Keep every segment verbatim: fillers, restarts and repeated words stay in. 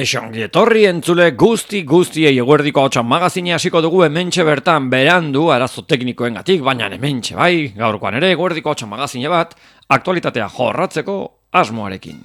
Kaixo ongi etorri entzule guzti guztiei eguerdiko ahotsa magazine hasiko dugu hementxe bertan berandu arazo teknikoengatik, baina hementxe bai, gaurkoan ere eguerdiko ahotsa magazine bat aktualitatea jorratzeko asmoarekin.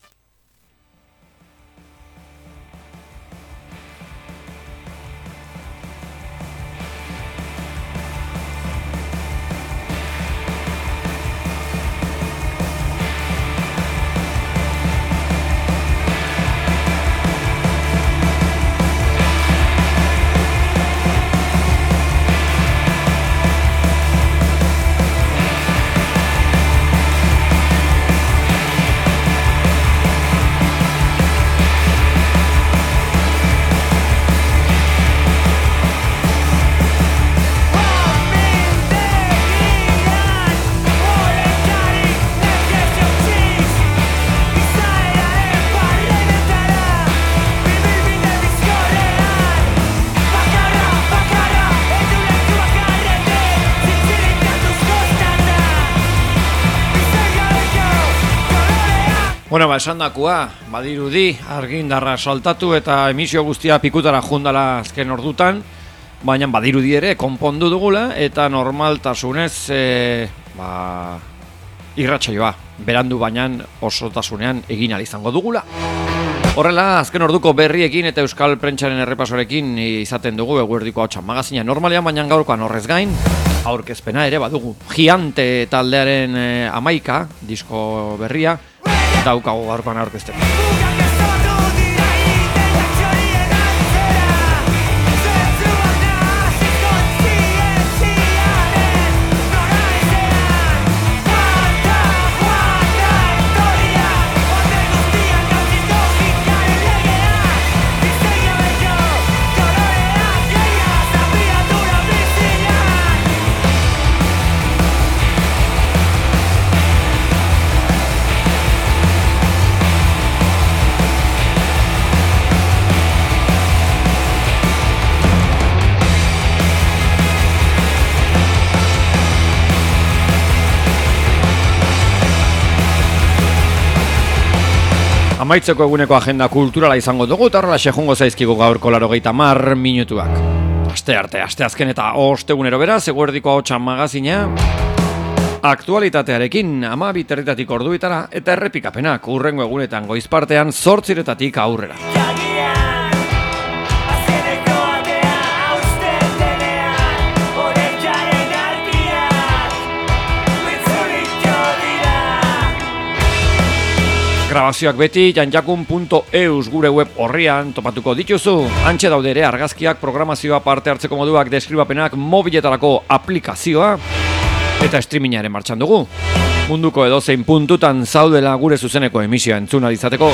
Bueno, ba, esan dakua, badirudi, argindarra saltatu eta emisio guztia pikutara jundala azken ordutan, baina badirudi ere konpondu dugula eta normaltasunez e, ba, irratsaioa, berandu baina osotasunean egin ahal izango dugula. Horrela, azken orduko berriekin eta euskal prentsaren errepasorekin izaten dugu eguerdiko ahotsa magazina normalean, baina gaurkoan horrez gain, aurkezpena ere badugu. Giante taldearen e, amaika, disko berria, daukago gaurkoan aurkezten. Amaitzeko eguneko agenda kulturala izango dugu eta horrela xejungo zaizkigu gaurko laurogeita hamar minutuak. Aste arte, aste azken eta ostegunero beraz, eguerdiko ahotsa magazina aktualitatearekin hamabi territatik orduitara eta errepikapenak hurrengo egunetan goizpartean zortziretatik aurrera. Grabazioak beti janjakun punto eus gure web horrian topatuko dituzu. Hantxe daude ere argazkiak, programazioa, parte hartzeko moduak, deskribapenak, mobiletarako aplikazioa eta streamingaren martxan dugu. Munduko edozein puntutan zaudela gure zuzeneko emisioa entzuna izateko.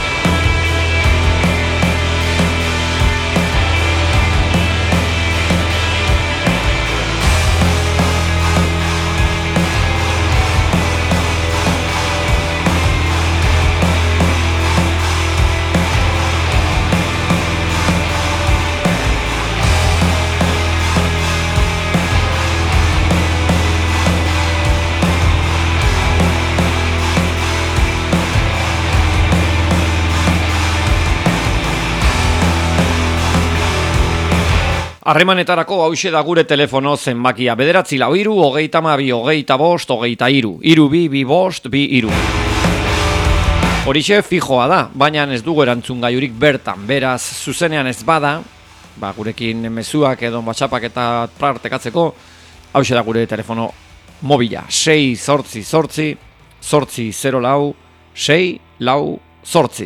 Harremanetarako hauxe da gure telefono zenbakia bederatzi lau hiru, hogeita hamabi, hogeita bost, hogeita hiru, hiru bi, bi bost, bi hiru. Horixe fijoa da, baina ez dugu erantzun gaiurik bertan, beraz zuzenean ez bada, ba, gurekin mezuak edo WhatsAppak eta partekatzeko, hauxe da gure telefono mobila, sei zortzi zortzi, zortzi zero lau, sei lau zortzi.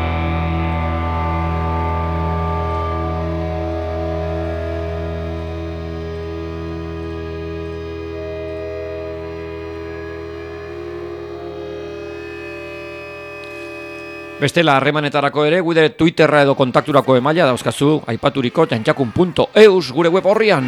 Bestela harremanetarako ere, gure Twitterra edo kontakturako emaila dauzkazu aipaturiko janjakun punto eus gure web horrian.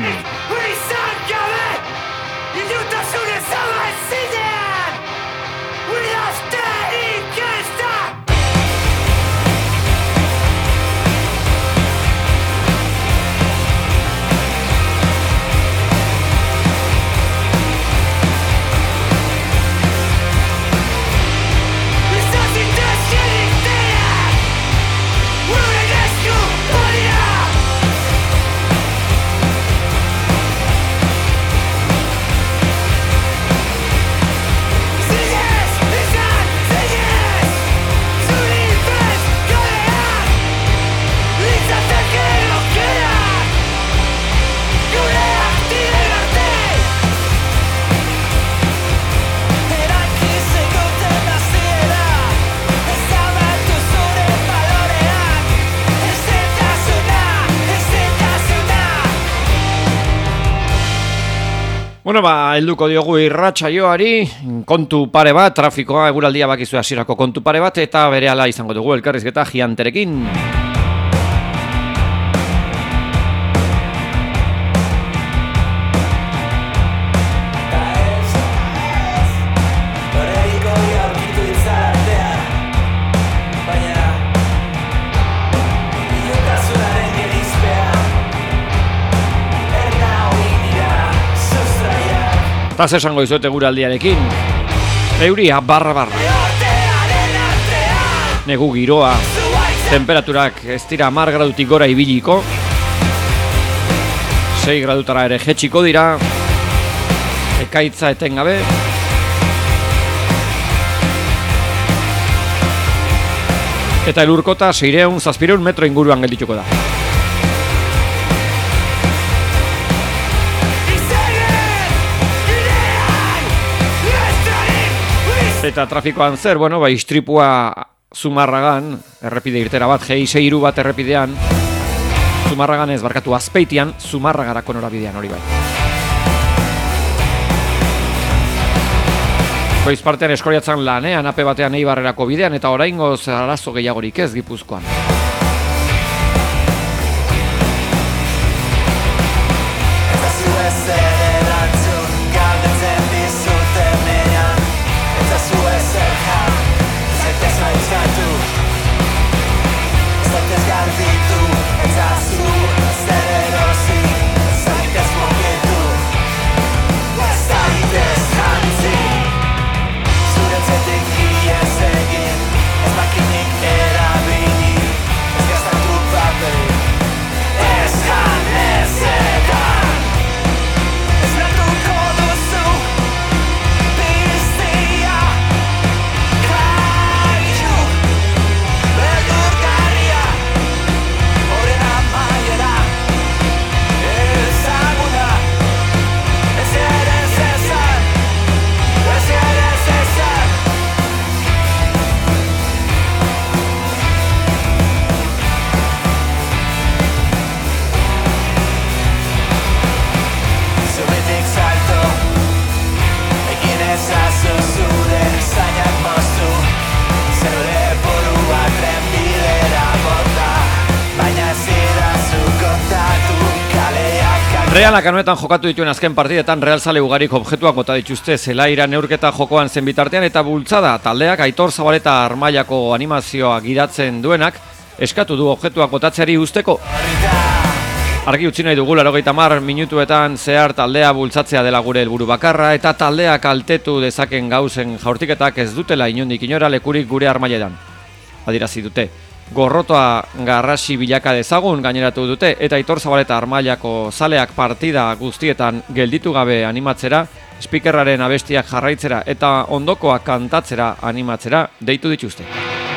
We're Bueno, ba, helduko diogu irratsaioari, kontu pare bat, trafikoa eguraldia bakizu hasierako kontu pare bat, eta berehala izango dugu elkarrizketa Gianterekin. Eta esango izuete guraldiarekin, euria barra barra, negu giroa, temperaturak ez dira hamar gradutik gora ibiliko, sei gradutara ere jetxiko dira, ekaitza etengabe, eta elurkota seiehun zazpiehun metro inguruan geldituko da. Eta trafikoan zer, bueno, ba, istripua Zumarragan, errepide irtera bat, G I sei hiru bat errepidean, Zumarragan ez barkatu Azpeitian, Zumarragarako norabidean hori bai. Goiz partean Eskoriatzan lanean, ape batean Eibarrerako bidean, eta oraingoz arazo gehiagorik ez Gipuzkoan. Realak anuetan jokatu dituen azken partidetan Real zale ugarik objektuak bota dituzte zelaira neurketa jokoan zen bitartean eta bultzada taldeak Aitor Zabaleta Armailako animazioa gidatzen duenak eskatu du objektuak botatzeari usteko. Argi utzi nahi dugu laurogeita hamar minutuetan zehar taldea bultzatzea dela gure helburu bakarra eta taldea kaltetu dezaken gauzen jaurtiketak ez dutela inondik inora lekurik gure armailetan. Adierazi dute. Gorrotoa garrasi bilaka dezagun gaineratu dute eta Aitor Zabaleta Armailako zaleak partida guztietan gelditu gabe animatzera, speakerraren abestiak jarraitzera eta ondokoak kantatzera animatzera deitu dituzte.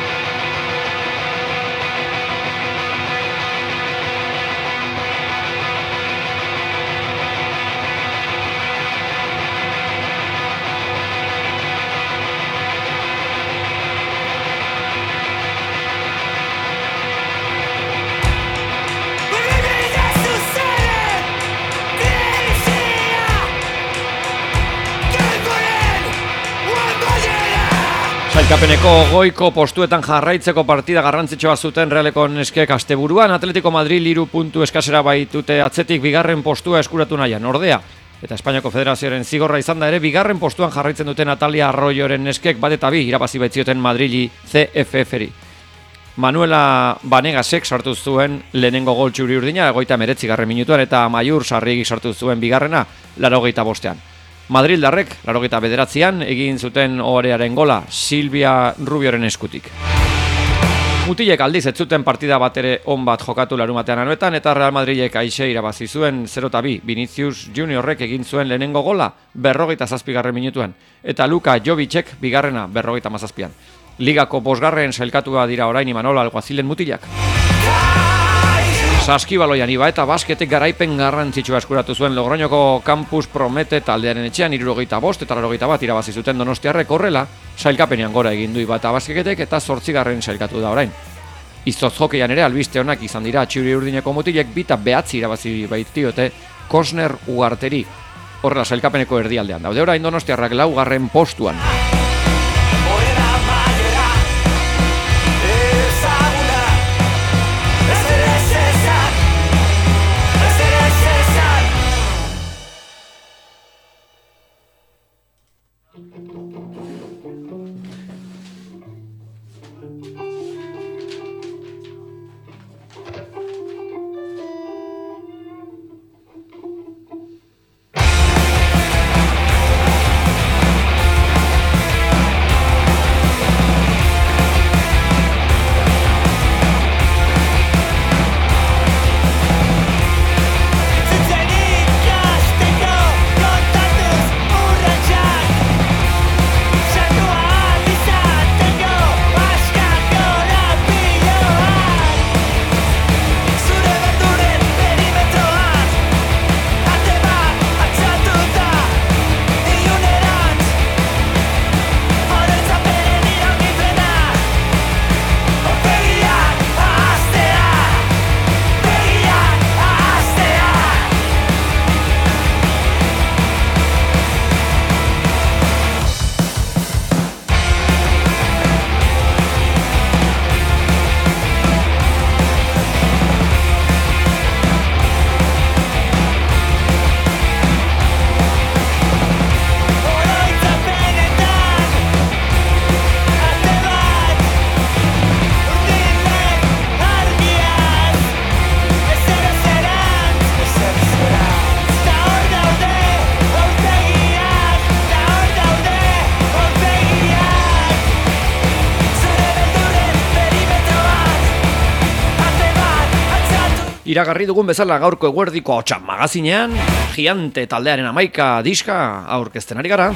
Sailkapeneko goiko postuetan jarraitzeko partida garrantzitsua zuten Realeko neskek asteburuan, Atletico Madrid hiru puntu eskasera baitute atzetik bigarren postua eskuratu nahian, ordea. Eta Espainiako Federazioaren zigorra izan da ere, bigarren postuan jarraitzen duten Natalia Arroyoren neskek bat eta bi irabazi baitzioten Madrili C F F-ri. Manuela Banegasek sartu zuen lehenengo gol txuri urdina, egoita meretzigarren minutuan, eta Maiur Sarriegi sartu zuen bigarrena, laurogeita bostean. Madrildarrek, laurogeita bederatzian, egin zuten ohorearen gola, Silvia Rubioren eskutik. Mutilek aldiz ez zuten partida bat ere on bat jokatu larumatean anuetan, eta Real Madridek aixe irabazi zuen zero eta bi, Vinicius Juniorrek egin zuen lehenengo gola, berrogeita zazpigarren minutuan, eta Luka Jovicek bigarrena berrogeita mazazpian. Ligako bosgarren sailkatua dira orain Imanol Alguazilen mutilak. Saskibaloian iba eta basketek garaipen garrantzitsua eskuratu zuen Logroñoko Campus Promete taldearen etxean hirurogeita bost eta laurogeita bat irabazi zuten Donostiarrek horrela, sailkapenean gora egin du iba eta basketek eta zortzigarren sailkatu da orain. Izoz hokeian ere albiste honak izan dira txuri urdineko mutilek bita behatzi irabazi baitiote Kosner Ugarteri. horrela sailkapeneko erdialdean daude. Orain Donostiarrak laugarren postuan. Iragarri dugun bezala gaurko eguerdiko Hotsa magazinean, Giante taldearen hamaika diska aurkezten ari gara.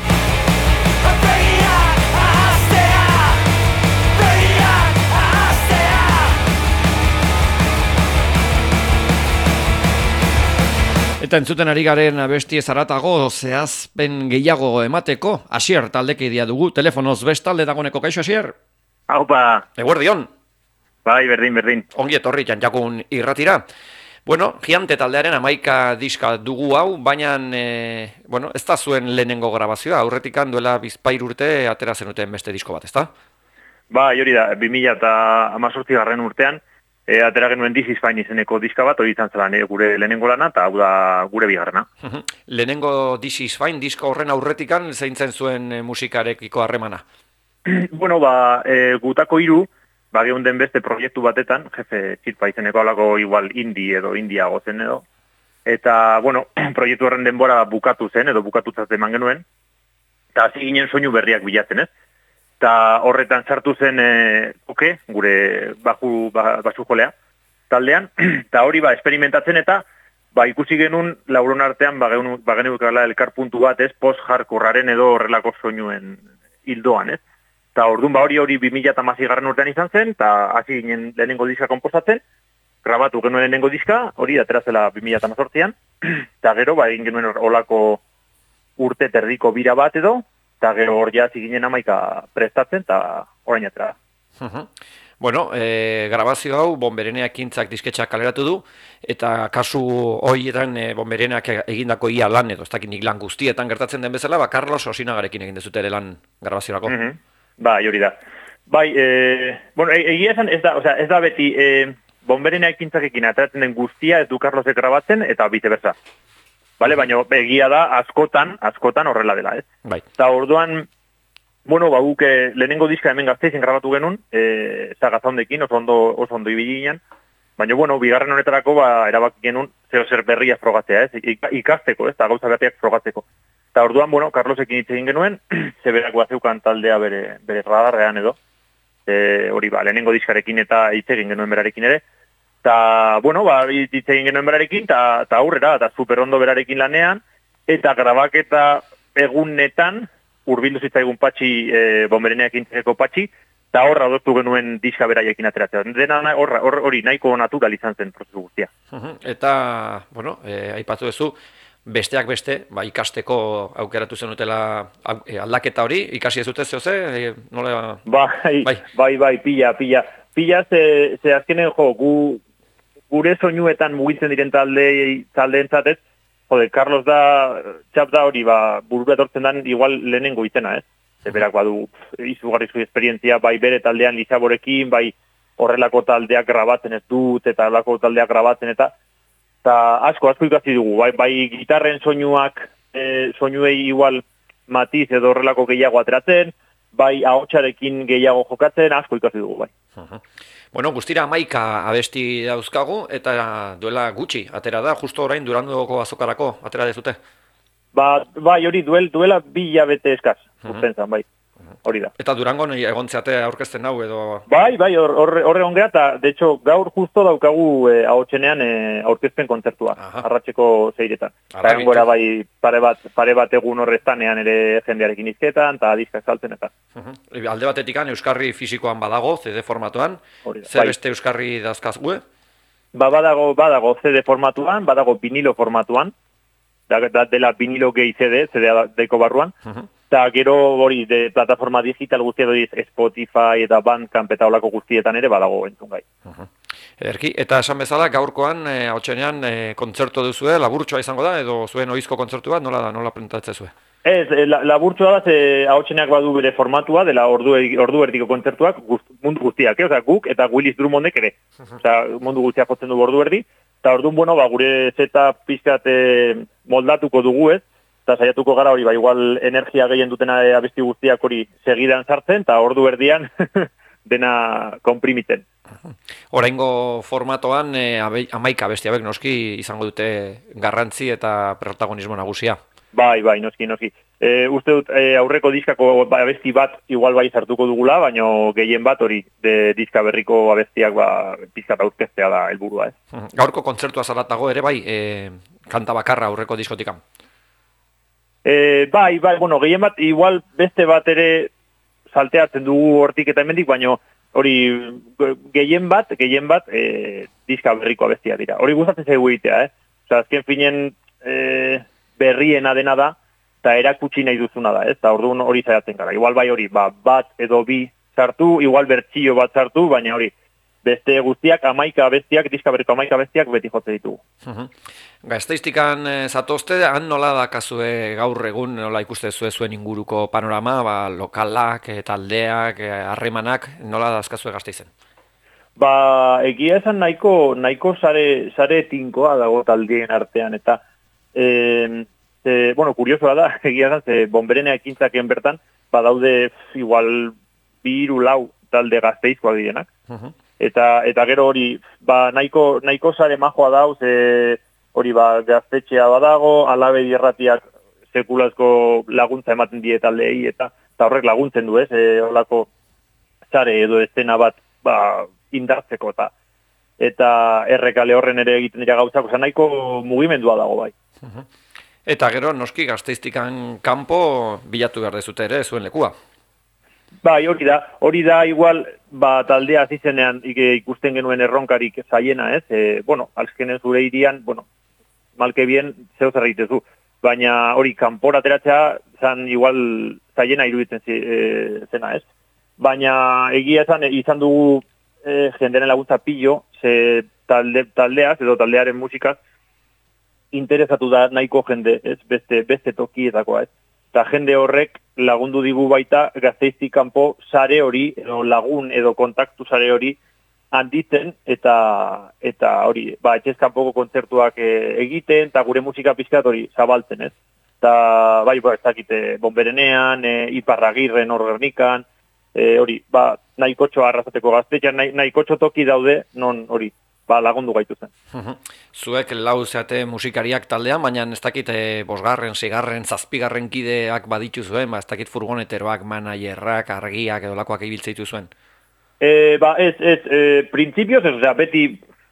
Eta entzuten ari garen abesti zaratago zehazpen gehiago emateko, Asier taldekidia dugu, telefonoz bestalde dagoneko. Kaixo, Asier? Aupa! Eguerdion! Bai, berdin, berdin. Ongi etorri Janjakun irratira. Bueno, Giante taldearen hamaika diska dugu hau, baina e, bueno, ez da zuen lehenengo grabazioa, aurretikan duela bizpair urte atera zenuten beste disko bat, ez da? Ba, hori da, bi mila hemezortzi garren urtean, e, atera genuen This is Fine izeneko diska bat, hori izan zelan e, gure lehenengo lana, eta hau da gure bigarrena. Lehenengo This is Fine disko horren aurretikan, zein zen zuen e, musikarekiko harremana? Bueno, ba, e, gutako hiru, ba, geunden beste proiektu batetan, jefe txitpa izeneko alako igual indie edo indiago zen edo. Eta, bueno, proiektu horren denbora bukatu zen, edo bukatutzat eman genuen. Eta hasi ginen soinu berriak bilatzen, ez? Eta horretan sartu zen e, oke, gure baju, ba, basujolea taldean. Eta hori ba, experimentatzen eta ba, ikusi genuen lauron artean ba, genuen ba, elkar puntu bat, ez? Post-hardcorearen edo horrelako soinuen hildoan, ez? Eta orduan ba hori hori bi mila hamasei garren urtean izan zen, eta hasi ginen lehenengo diska konposatzen, grabatu genuen lehenengo diska, hori aterazela bi mila hemezortzian, eta gero ba egin genuen olako urte terdiko bira bat edo, eta gero hor ja hasi ginen hamaika prestatzen, eta orain atera. Bueno, e, grabazio hau Bonberenea Ekintzak disketxak kaleratu du, eta kasu horietan e, Bonbereneak egindako ia lan edo, ez dakit nik lan guztietan gertatzen den bezala, ba Carlos Osinagarekin egin dezute ere lan grabaziorako. Mm-hmm. Bai, hori da. Bai, e, bueno, egia esan ez da, osea, ez da beti e, Bonberenea Ekintzakekin ateratzen den guztia ez du Carlosek grabatzen eta viceversa. Vale, baina egia da askotan, askotan horrela dela, ez? Bai. Eta orduan, bueno, ba guk lehenengo diska hemen Gasteizen grabatu genuen, eh Zagazaundekin oso ondo oso ondo ibili ginen. Baina bueno, bigarren honetarako ba erabaki genuen zeo zer berria frogatzea, ez? Ikasteko, ez? Ta gauza berriak frogatzeko. Eta orduan, bueno, Carlosekin hitz egin genuen, zeberak bazeukan taldea bere, bere radarrean edo, e, hori ba, lehenengo diskarekin eta hitz egin genuen berarekin ere, eta, bueno, ba, hitz egin genuen berarekin, eta aurrera, eta super ondo berarekin lanean, eta grabaketa egunetan, urbildu zitzaigun patxi, e, Bonbereneak intzeko patxi, eta horra adostu genuen diska beraiekin ateratzea. Dena hori or, or, nahiko natural izan zen prozesu guztia. Eta, bueno, e, aipatu duzu, besteak beste, ba, ikasteko aukeratu zenutela aldaketa hori, ikasi ez dute zehoze, e, nola... Bai, bai, bai, bai, pila, pila. Pila, ze, ze azkenen jo, gu, gure soinuetan mugitzen diren talde, taldeentzat ez, jode, Carlos da, txap da hori, ba, burura etortzen dan, igual lehenengo izena, ez? Zeberak badu izugarrizko esperientzia, bai bere taldean Lisaborekin, bai horrelako taldeak grabatzen ez dut, eta horrelako taldeak grabatzen, eta eta asko, asko ikasi dugu, bai, bai gitarren soinuak, e, soinuei igual matiz edo horrelako gehiago ateratzen, bai ahotsarekin gehiago jokatzen, asko ikasi dugu, bai. Uh-huh. Bueno, guztira hamaika abesti dauzkagu, eta duela gutxi, atera da, justo orain Durandoko azokarako, atera dezute? Ba, bai, hori duel, duela bi hilabete eskaz, urten zan, bai, hori da. Eta Durangon egontzeate aurkezten hau edo... Bai, bai, horre hor, egon geha, eta de hecho gaur justo daukagu eh, ahotsenean eh, aurkezpen kontzertua, arratseko zeiretan. Eta gora bai pare bat, pare bat egun horreztanean ere jendearekin izketan, eta diskak saltzen eta. Uh-huh. Alde batetikan Euskarri fisikoan badago, C D formatuan, zer bai. Beste Euskarri dazkaz gue? Ba, badago, badago C D formatuan, badago vinilo formatuan, da, da dela vinilo gehi C D, C D deko barruan, uh-huh. Eta gero hori de plataforma digital guztia doi Spotify eta Bandcamp eta olako guztietan ere badago entzun gai. Uh-huh. Ederki, eta esan bezala gaurkoan, eh, hautsenean, eh, kontzertu duzue, laburtsoa izango da, edo zuen ohizko kontzertu bat, nola da, nola presentatzen zue? Ez, la, laburtsoa da, ze hautseneak badu bere formatua, dela ordu, ordu erdiko kontzertuak, gust, mundu guztiak, eh? Oza, guk eta Willis Drummondek ere, uh-huh. Oza, mundu guztiak jotzen du ordu erdi, eta orduan, bueno, ba, gure zeta pizkat eh, moldatuko dugu ez, eta saiatuko gara hori, ba, igual energia gehien dutena abesti guztiak hori segidan sartzen, eta ordu erdian dena konprimitzen. Oraingo formatoan eh, hamaika abesti hauek noski izango dute garrantzi eta protagonismo nagusia. Bai, bai, noski, noski. E, uste dut e, aurreko diskako abesti bat igual bai sartuko dugula, baina gehien bat hori de diska berriko abestiak ba, pizkat aurkeztea da helburua, ez? Gaurko kontzertua zaratago ere bai, e, kanta bakarra aurreko diskotikan. E, bai, bai, bueno, gehien bat, igual beste bat ere salteatzen dugu hortik eta hemendik, baina hori gehien bat, gehien bat e, diska berriko abestia dira. Hori gustatzen zaigu egitea, eh? Osa, azken finen e, berriena dena da, eta erakutsi nahi duzuna da, ez? Eta orduan hori zaiatzen gara. Igual bai hori, ba, bat edo bi sartu, igual bertsio bat sartu, baina hori, beste guztiak, amaika abestiak, diska berriko amaika abestiak beti jotze ditugu. Uh-huh. Gaizteiztikan e, zatozte, han nola dakazue gaur egun, nola ikuste zue zuen inguruko panorama, ba, lokalak, e, taldeak, harremanak, e, nola dazkazue Gasteizen? Ba, egia esan nahiko, nahiko sare, sare tinkoa dago taldeen artean, eta, e, e, bueno, kuriosoa da, egia esan, ze bonberenea ekintzaken bertan, ba, daude igual biru lau talde Gasteizkoa direnak. Uh-huh. Eta eta gero hori, ba, nahiko, nahiko sare majoa dauz, e, hori ba, gaztetxea badago, alabe irratiak sekulazko laguntza ematen die taldeei, eta, eta horrek laguntzen du ez, e, holako sare edo estena bat ba, indartzeko, eta eta errekale horren ere egiten dira gauzak, oza, nahiko mugimendua dago bai. Uh-huh. Eta gero, noski, Gasteiztikan kanpo bilatu behar dezute ere, zuen lekua. Bai, hori da, hori da igual, ba, taldea azizenean ikusten genuen erronkarik zaiena, ez? E, bueno, alzkenen zure irian, bueno, malke bien, zeu zer egitezu. Baina hori, kanpora ateratzea, zan igual zaiena iruditzen zi, e, zena, ez? Baina egia esan, izan dugu e, jenderen laguntza pillo, ze talde, taldeaz, edo taldearen musikaz, interesatu da nahiko jende, ez? Beste, beste tokietakoa, ez? Eta jende horrek lagundu digu baita Gasteiztik kanpo sare hori, edo lagun edo kontaktu sare hori handitzen, eta eta hori, ba, etxez kanpoko kontzertuak e, egiten, eta gure musika pizkat hori zabaltzen, ez? Eta, bai, ba, ez dakite, bonberenean, e, Iparragirren hor Gernikan, e, hori, ba, nahikotxo arrazateko Gaztetxean, nahi, nahikotxo toki daude, non hori, ba, lagundu gaitu zen. Zuek lau zeate musikariak taldean, baina ez dakit e, bosgarren, sigarren, zazpigarren kideak baditu zuen, ba, ez dakit furgoneteroak, managerrak, argiak edo lakoak ibiltzeitu zuen. E, ba, ez, ez, e, printzipioz, ez, osea, beti,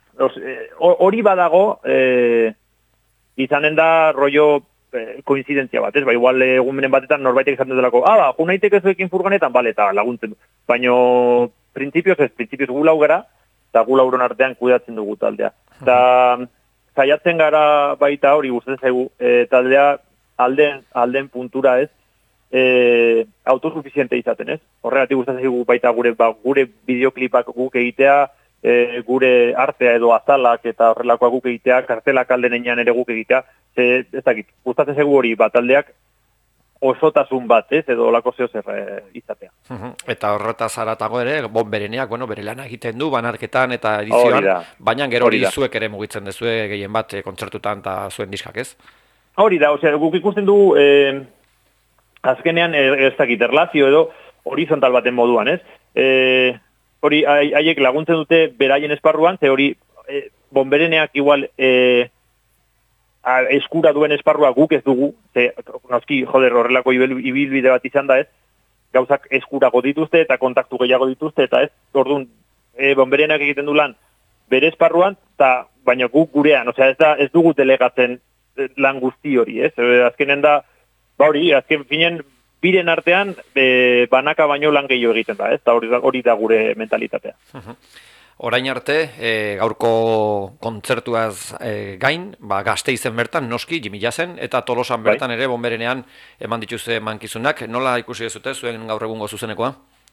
hori badago, e, izanen da rollo e, koinzidentzia bat, ez, ba, igual egunen batetan norbaitek esaten delako, ah, ba, junaiteke zuekin furgonetan, bale, eta laguntzen du. Baina, printzipioz ez, printzipioz gu lau gara, eta gu lauron artean kudatzen dugu taldea. Eta zaiatzen gara baita hori gustatzen zaigu, e, taldea alden, alden puntura ez, e, autosuficiente izaten ez. Horregatik gustatzen zaigu baita gure, ba, gure bideoklipak guk egitea, e, gure artea edo azalak eta horrelakoa guk egitea, kartelak aldenean ere guk egitea, ze, ez dakit, gustatzen zegu hori bat taldeak osotasun bat, ez, edo olako zeo zer e, izatea. Eta horretaz haratago ere, Bonbereneak, bueno, bere lana egiten du, banarketan eta edizioan, baina gero hori zuek ere mugitzen dezue gehien bat e, kontzertutan eta zuen diskak, ez? Hori da, osea, guk ikusten du, e, azkenean, ez dakit, erlazio edo horizontal baten moduan, ez? E, hori, haiek laguntzen dute beraien esparruan, ze hori, e, Bonbereneak igual... E, eskura duen esparrua guk ez dugu, ze, noski, joder, horrelako ibilbide bat izan da ez, gauzak eskurago dituzte eta kontaktu gehiago dituzte, eta ez, orduan, e, Bonberenak egiten du lan bere esparruan, ta, baina guk gurean, osea, ez, da, ez dugu delegatzen lan guzti hori, ez, e, azkenen da, ba hori, azken finen, biren artean, e, banaka baino lan gehiago egiten da, ez, eta hori da, hori da gure mentalitatea. Orain arte, e, gaurko kontzertuaz e, gain, ba, Gasteizen bertan, noski, Jimmy Jazzen, eta Tolosan bertan bai. Ere, Bonberenean eman dituzte mankizunak. Nola ikusi dezute zuen gaur egungo zuzenekoa?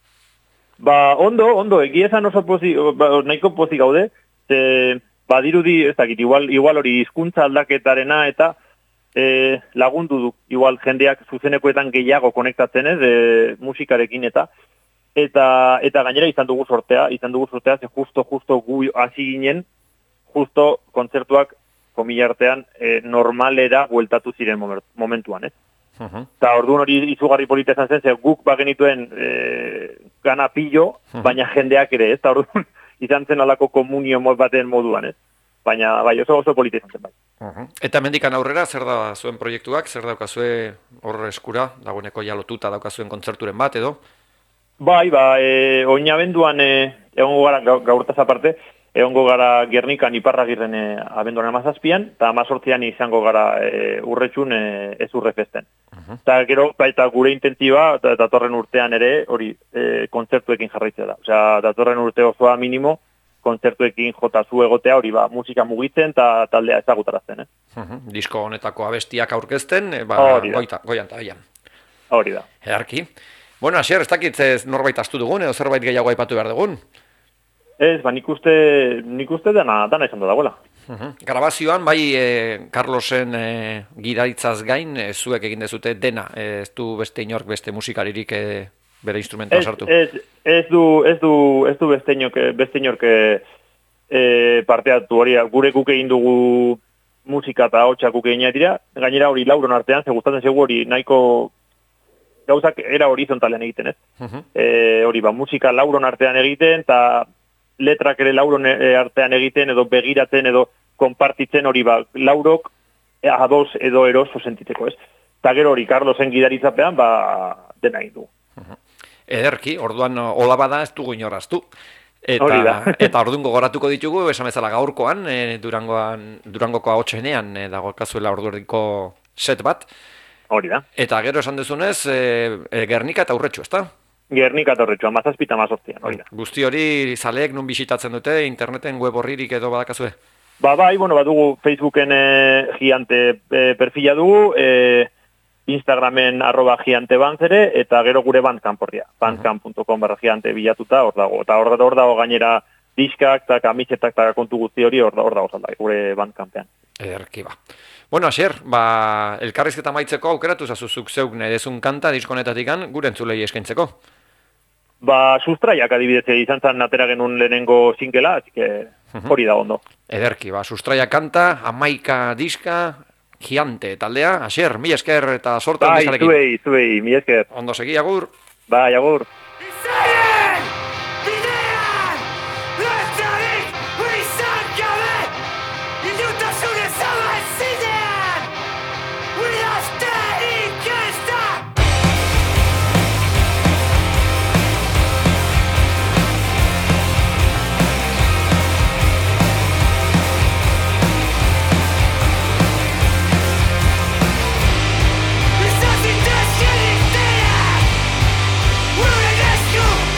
Ba, ondo, ondo, egiezan oso pozi, ba, nahiko pozi gaude, ze, badirudi, ez dakit, igual, igual hori hizkuntza aldaketarena eta e, lagundu du, igual jendeak zuzenekoetan gehiago konektatzen ez, e, musikarekin eta, Eta, eta gainera izan dugu sortea, izan dugu sortea, ze justo, justo gu hasi ginen, justo kontzertuak komila artean e, normalera bueltatu ziren momentuan, ez? Uh-huh. Eta orduan hori izugarri polita izan zen, ze guk bagenituen e, gana pillo, uh-huh. baina jendeak ere, ez? Eta orduan izan zen alako komunio baten moduan, ez? Baina bai, oso oso polita izan zen, bai. Uh-huh. Eta mendikan aurrera, zer da zuen proiektuak, zer daukazue horre eskura, dagoeneko ja lotuta daukazuen kontzerturen bat, edo? Bai, ba, e, oinabenduan e, egongo gara, gaurtaz aparte, egongo gara Gernikan Iparragirren e, abenduan amazazpian, eta amazortzian izango gara e, urretxun e, ez urrefesten. Uh-huh. Eta gero, eta gure intentiba, eta datorren urtean ere, hori, e, kontzertuekin jarraitzea da. Osea, datorren urte osoa minimo, kontzertuekin jota zu egotea, hori, ba, musika mugitzen, eta taldea ezagutarazten, eh? Uh-huh. Disko honetako abestiak aurkezten, e, ba, goita, goian eta goian. Hori da. Earki. Bueno, Asier, ez dakit ez norbait astu dugun, edo zerbait gehiago aipatu behar dugun? Ez, ba, nik uste, nik uste dana, dana izan da dagoela. Uh-huh. Grabazioan, bai, e, Carlosen e, gidaritzaz gain, e, zuek egin dezute dena, e, ez du beste inork beste musikaririk e, bere instrumentua sartu? Ez, ez, du, ez, du, ez du beste inork, beste inork e, parteatu hori, gure guk egin dugu musika eta hotxak guk egin dira, gainera hori lauron artean, ze gustatzen zegu hori nahiko gauzak era horizontalean egiten, ez? Uh-huh. E, hori, ba, musika lauron artean egiten, eta letrak ere lauron artean egiten, edo begiratzen, edo konpartitzen hori, ba, laurok ados edo eroso sentitzeko, ez? Eta gero hori, Carlosen gidaritzapean, ba, dena egin du. Uh-huh. Ederki, orduan hola bada ez dugu inoraztu. Eta, eta orduan gogoratuko ditugu, esan bezala gaurkoan, e, Durangoan, Durangoko ahotsenean e, dago kazuela ordu erdiko set bat. Hori da. Eta gero esan duzunez, e, e, Gernika eta Urretxu, ezta? Gernika eta Urretxu, amazazpita amazortzian, hori da. Guzti hori zaleek nun bisitatzen dute, interneten web horririk edo badakazue? Ba, bai, bueno, badugu Facebooken e, gigante e, perfila dugu, e, Instagramen arroba gigante bantzere, eta gero gure bandcamp horria, bandcamp punto com barra gigante bilatuta, hor dago. Eta hor dago gainera diskak, eta kamisetak, eta kontu guzti hori, hor dago zaldai, gure bandcampean. Ederki ba. Bueno, Asier, ba, elkarrizketa maitzeko aukeratu zazuzuk zeuk nedezun kanta diskonetatikan gure entzulei eskaintzeko. Ba, sustraiak adibidez izan zan atera genuen lehenengo zinkela, así que hori da ondo. Ederki, ba, sustraiak kanta, amaika diska, Gigante taldea. Asier, mi esker eta sortu bai, diskarekin. Bai, zuei, zuei, mi esker. Ondo segi, agur. Bai, agur. We're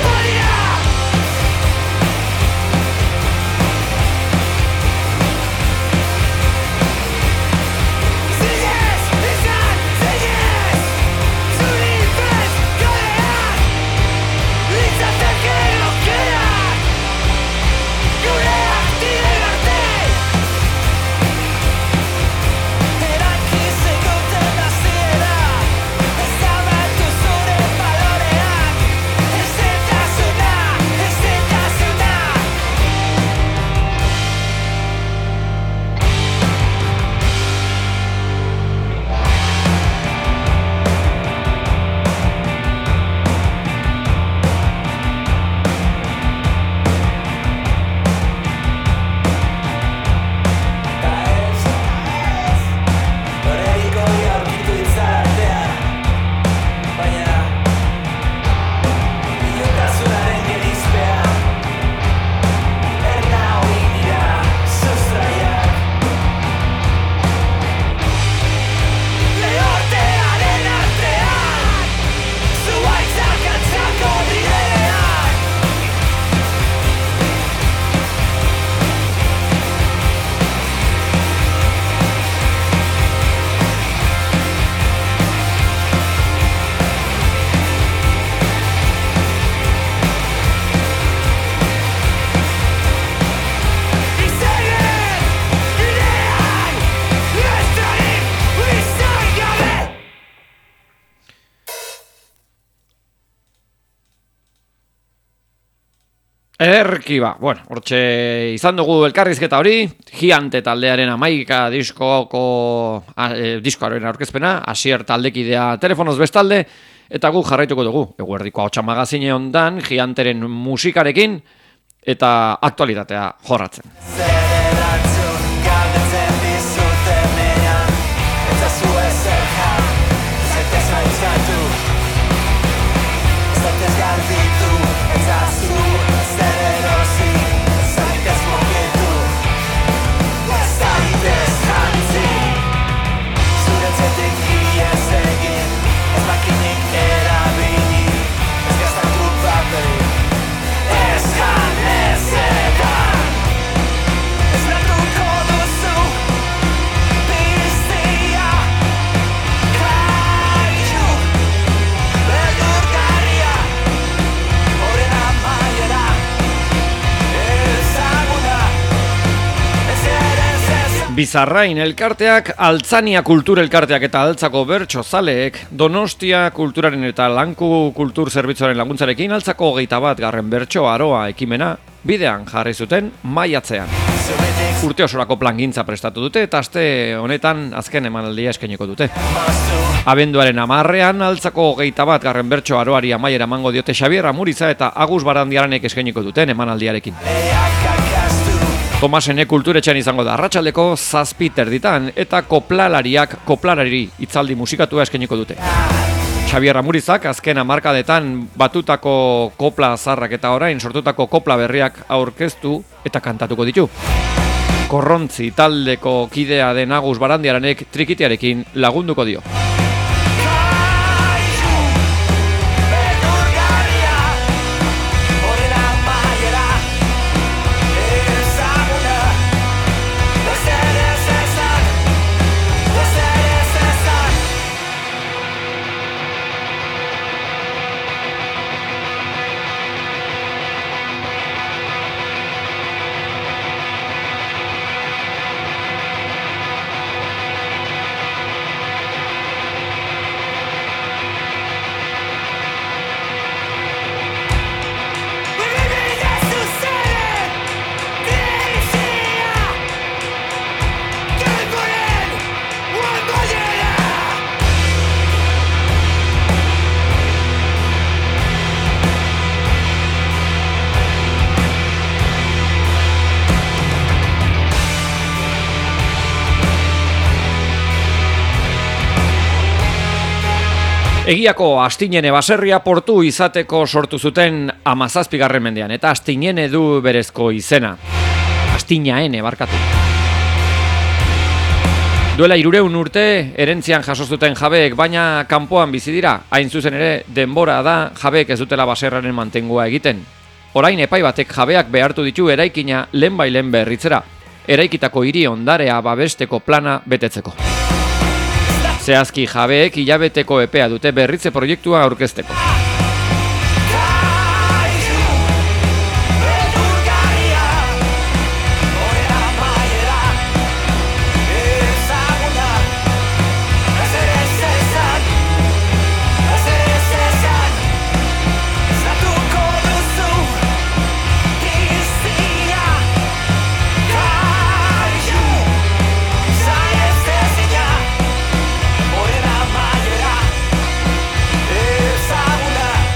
Ederki ba, bueno, hortxe izan dugu elkarrizketa hori, Giante taldearen amaika diskoko, a, e, diskoaren aurkezpena, Asier taldekidea telefonoz bestalde, eta gu jarraituko dugu, eguerdiko ahotsa magazine hondan, Gianteren musikarekin, eta aktualitatea jorratzen. Bizarrain elkarteak, Altzania kultur elkarteak eta Altzako bertso zaleek, Donostia kulturaren eta Lanku kultur zerbitzuaren laguntzarekin Altzako hogeita bat garren bertso aroa ekimena bidean jarri zuten maiatzean. Urte osorako plangintza prestatu dute eta aste honetan azken emanaldia eskainiko dute. Abenduaren hamarrean Altzako hogeita bat garren bertso aroari amaiera emango diote Xabier Amuriza eta Agus Barandiaranek eskainiko duten emanaldiarekin. Tomasene kulturetxean izango da arratsaldeko zazpi terditan eta koplalariak koplalari hitzaldi musikatua eskainiko dute. Xabier Amurizak azken hamarkadetan batutako kopla zarrak eta orain sortutako kopla berriak aurkeztu eta kantatuko ditu. Korrontzi taldeko kidea den Agus Barandiaranek trikitiarekin lagunduko dio. Egiako Astinene baserria portu izateko sortu zuten hamazazpigarren mendean, eta Astinene du berezko izena. Astinaene barkatu. Duela hirureun urte erentzian jaso zuten jabeek, baina kanpoan bizi dira. Hain zuzen ere denbora da jabeek ez dutela baserraren mantengua egiten. Orain epai batek jabeak behartu ditu eraikina lehenbailen berritzera. Eraikitako hiri ondarea babesteko plana betetzeko. Zehazki jabeek hilabeteko epea dute berritze proiektua aurkezteko. Ezaguna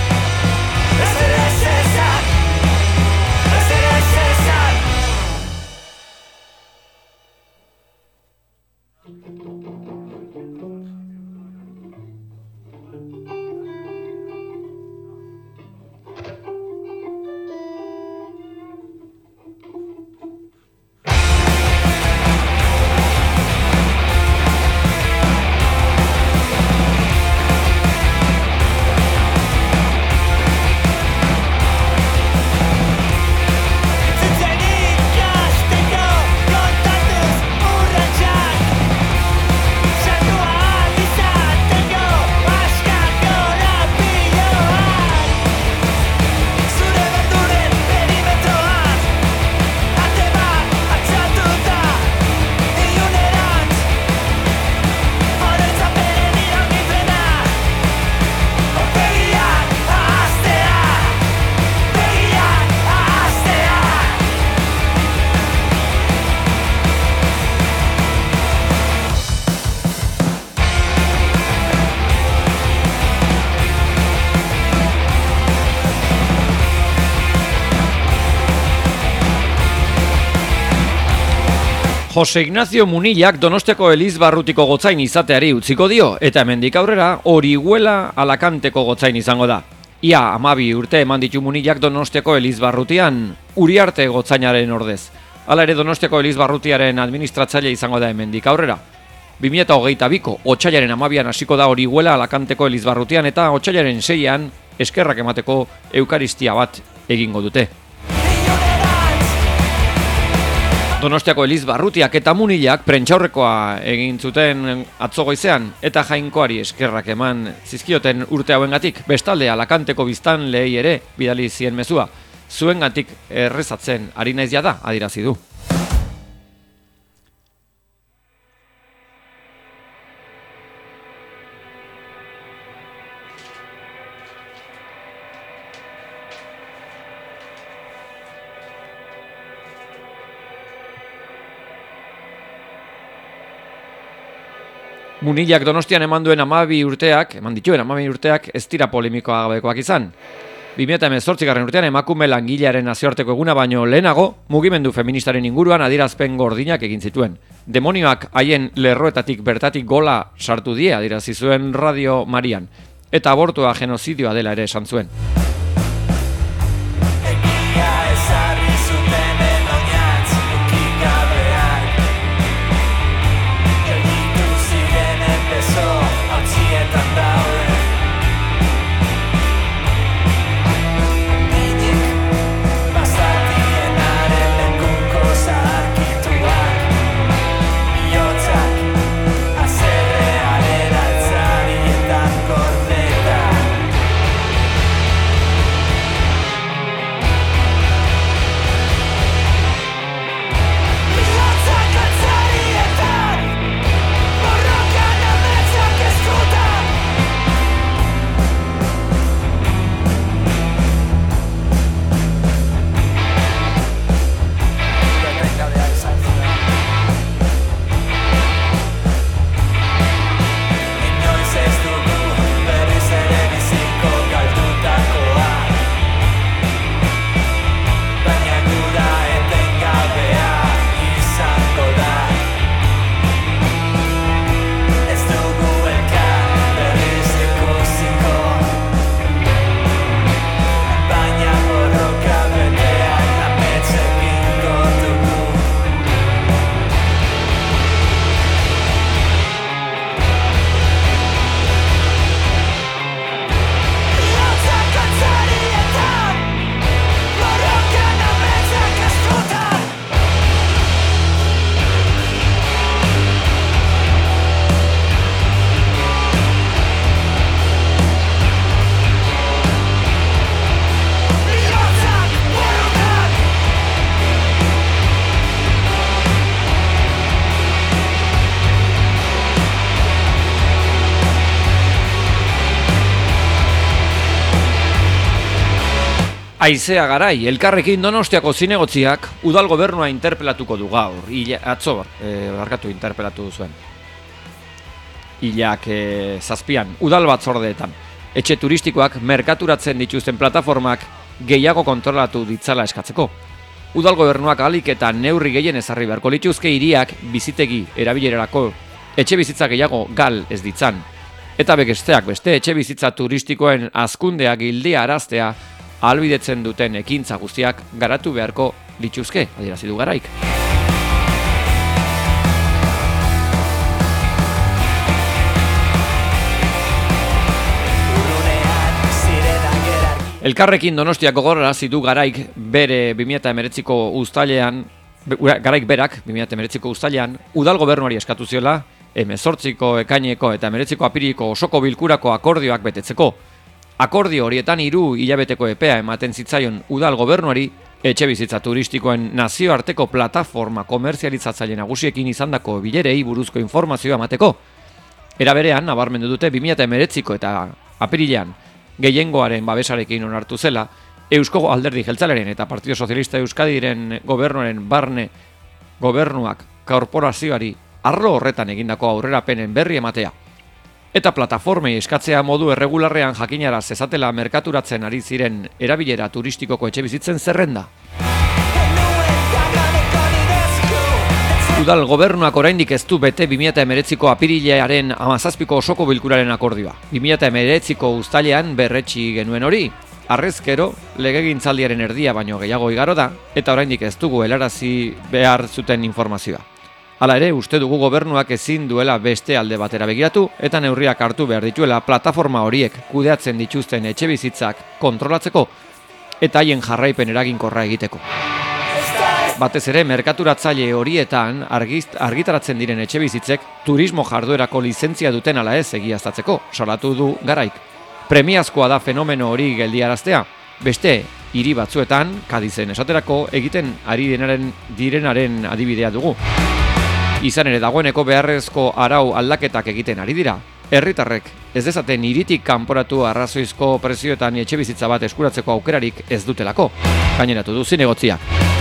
Jose Ignacio Munillak Donostiako Elizbarrutiko gotzain izateari utziko dio, eta hemendik aurrera Orihuela Alakanteko gotzain izango da. Ia hamabi urte eman ditu Munillak Donostiako Elizbarrutian Uriarte gotzainaren ordez. Hala ere Donostiako Elizbarrutiaren administratzaile izango da hemendik aurrera. bi mila hogeita biko otsailaren hamabian hasiko da Orihuela Alakanteko Elizbarrutian eta otsailaren seian eskerrak emateko eukaristia bat egingo dute. Donostiako Elizbarrutiak eta Munillak prentsaurrekoa egin zuten atzo goizean eta Jainkoari eskerrak eman zizkioten urte hauengatik. Bestalde Alakanteko biztanleei ere bidali zien mezua. Zuengatik errezatzen ari naiz jada adierazi du. Munillak Donostian eman duen hamabi urteak, eman dituen hamabi urteak ez dira polemikoa gabekoak izan. bi mila hemezortzigarren urtean emakume langilearen nazioarteko eguna baino lehenago, mugimendu feministaren inguruan adierazpen gordinak egin zituen. Demonioak haien lerroetatik bertatik gola sartu die adierazi zuen Radio Marian, eta abortua genozidioa dela ere esan zuen. Aizea Garai, Elkarrekin Donostiako zinegotziak udal gobernua interpelatuko du gaur. Ila, atzo, e, barkatu interpelatu zuen. Ilak e, zazpian, udal batzordeetan. Etxe turistikoak merkaturatzen dituzten plataformak gehiago kontrolatu ditzala eskatzeko. Udal gobernuak ahalik eta neurri gehien ezarri beharko lituzke hiriak bizitegi erabilerarako etxe bizitza gehiago gal ez ditzan. Eta bekesteak beste etxe bizitza turistikoen hazkundea gildia araztea ahalbidetzen duten ekintza guztiak garatu beharko lituzke, adierazi du Garaik. Elkarrekin Donostiako gogorarazi du Garaik bere bi mila hemeretziko uztailean, Garaik berak bi mila hemeretziko uztailean udal gobernuari eskatu ziola hemezortziko ekaineko eta hemeretziko apirileko osoko bilkurako akordioak betetzeko. Akordio horietan hiru hilabeteko epea ematen zitzaion udal gobernuari etxebizitza turistikoen nazioarteko plataforma komerzializatzaile nagusiekin izandako bilerei buruzko informazioa emateko. Era berean, nabarmendu dute bi mila hemeretziko eta apirilean gehiengoaren babesarekin onartu zela, Eusko Alderdi Jeltzalearen eta Partido Sozialista Euskadiren gobernuaren barne gobernuak korporazioari arlo horretan egindako aurrerapenen berri ematea. Eta plataformei eskatzea modu erregularrean jakinaraz ezatela merkaturatzen ari ziren erabilera turistikoko etxebizitzen zerrenda. Udal gobernuak oraindik ez du bete bi mila hemeretziko apirilaren hamazazpiko osoko bilkuraren akordioa. bi mila hemeretziko uztailean berretsi genuen hori. Harrezkero, legegintzaldiaren erdia baino gehiago igaro da, eta oraindik ez dugu helarazi behar zuten informazioa. Hala ere, uste dugu gobernuak ezin duela beste alde batera begiratu, eta neurriak hartu behar dituela plataforma horiek kudeatzen dituzten etxebizitzak kontrolatzeko, eta haien jarraipen eraginkorra egiteko. Batez ere, merkaturatzaile horietan argizt, argitaratzen diren etxebizitzek turismo jarduerako lizentzia duten ala ez egiaztatzeko, salatu du Garaik. Premiazkoa da fenomeno hori geldiaraztea. Beste, hiri batzuetan, Kadizen esaterako, egiten ari denaren direnaren adibidea dugu. Izan ere dagoeneko beharrezko arau aldaketak egiten ari dira. Herritarrek ez dezaten hiritik kanporatu arrazoizko prezioetan etxebizitza bat eskuratzeko aukerarik ez dutelako. Gaineratu du zinegotziak.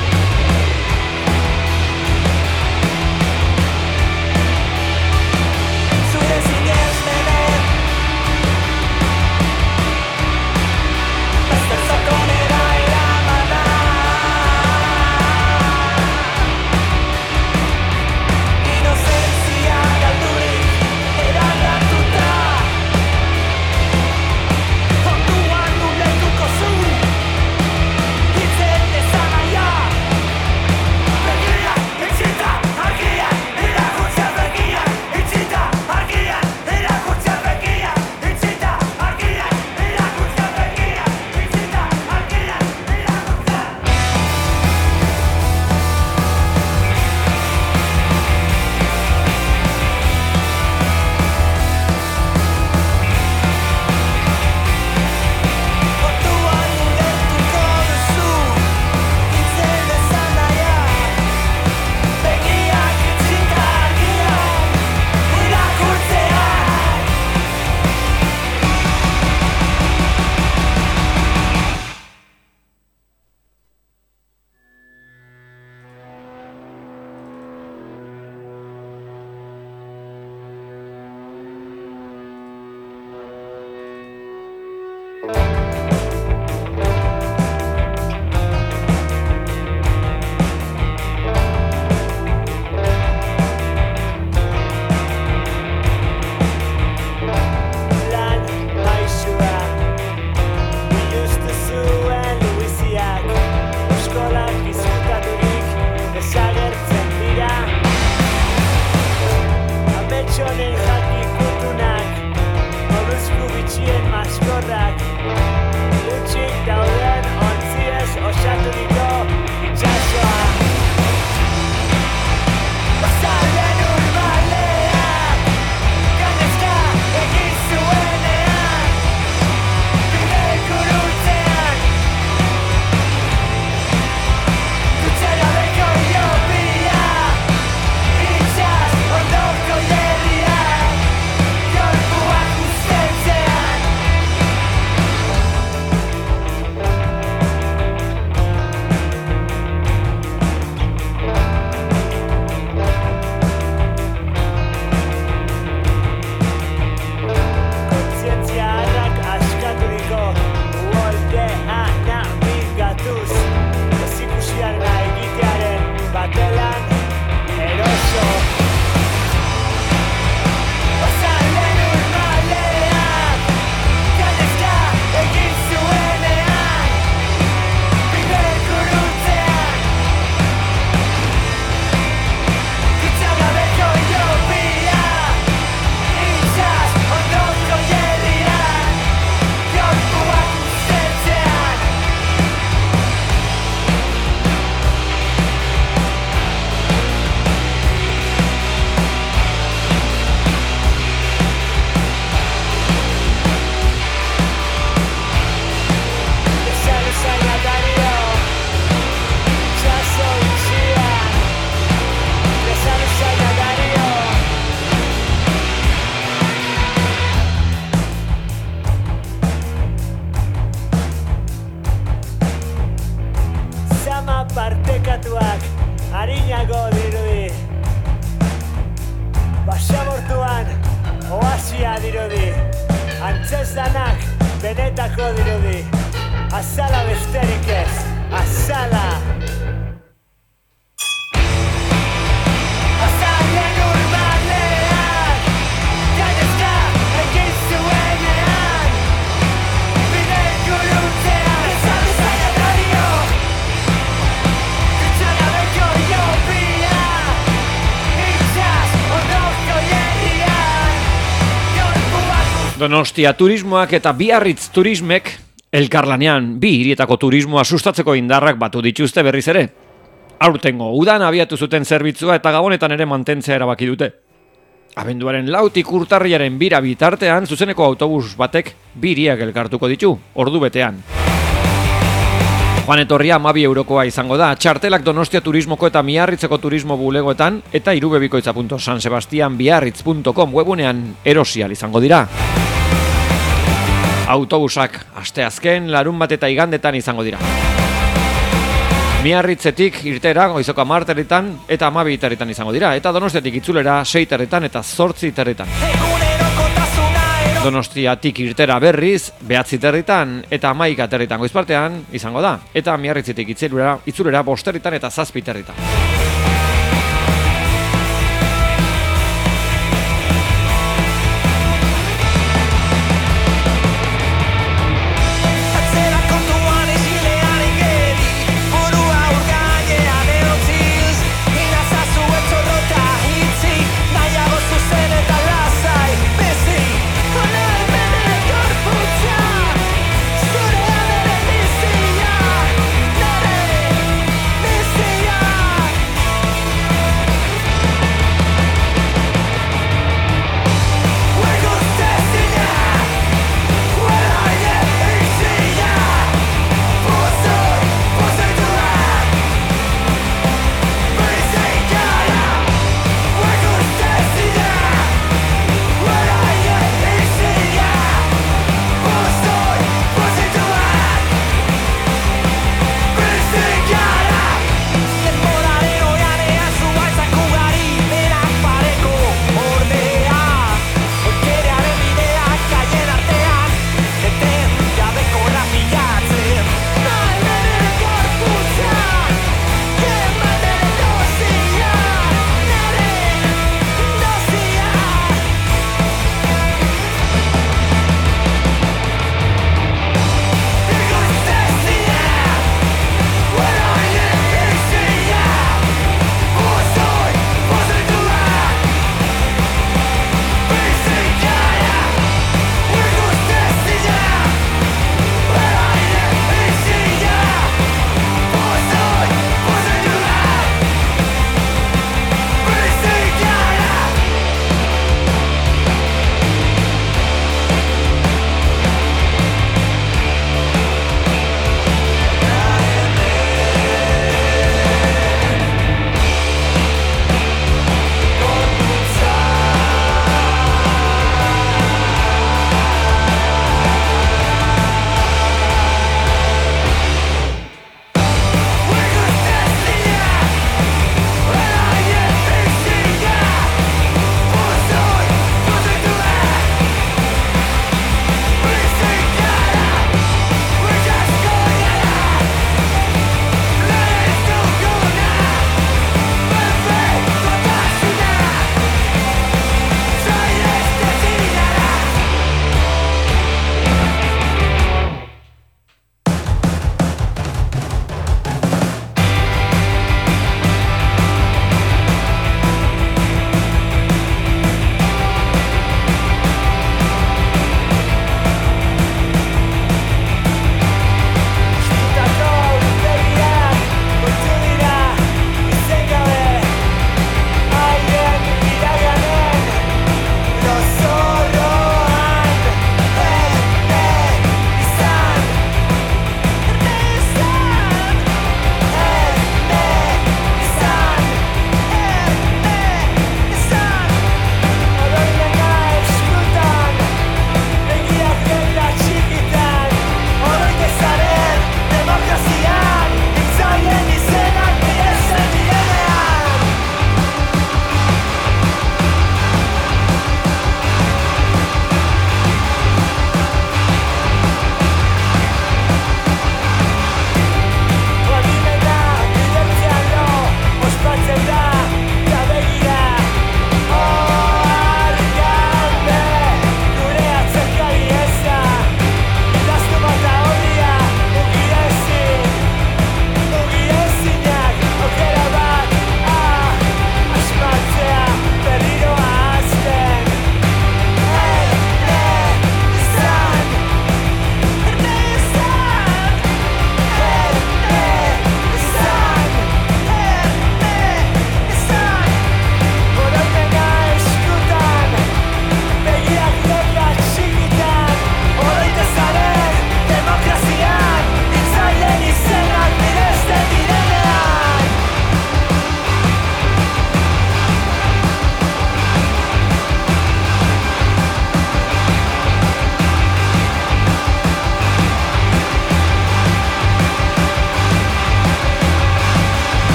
dirudi, antzeslanak benetako dirudi, azala besterik ez, azala. Donostia turismoak eta Biarritz turismek elkarlanean bi hirietako turismoa sustatzeko indarrak batu dituzte berriz ere. Aurtengo udan abiatu zuten zerbitzua eta gabonetan ere mantentzea erabaki dute. Abenduaren lautik urtarriaren bira bitartean zuzeneko autobus batek bi hiriak elkartuko ditu, ordu betean. Joan etorria hamabi eurokoa izango da, txartelak Donostia turismoko eta Miarritzeko turismo bulegoetan eta irubebikoitza punto san sebastian biarritz punto com webunean erosial izango dira. Autobusak asteazken, larun bat eta igandetan izango dira. Miarritzetik irtera goizoko hamarterritan eta hamabi territan izango dira, eta Donostiatik itzulera sei territan eta zortzi territan. Donostiatik irtera berriz, behatzi territan eta hamaika territan goizpartean izango da, eta Miarritzetik itzulera, itzulera bosterritan eta zazpi territan.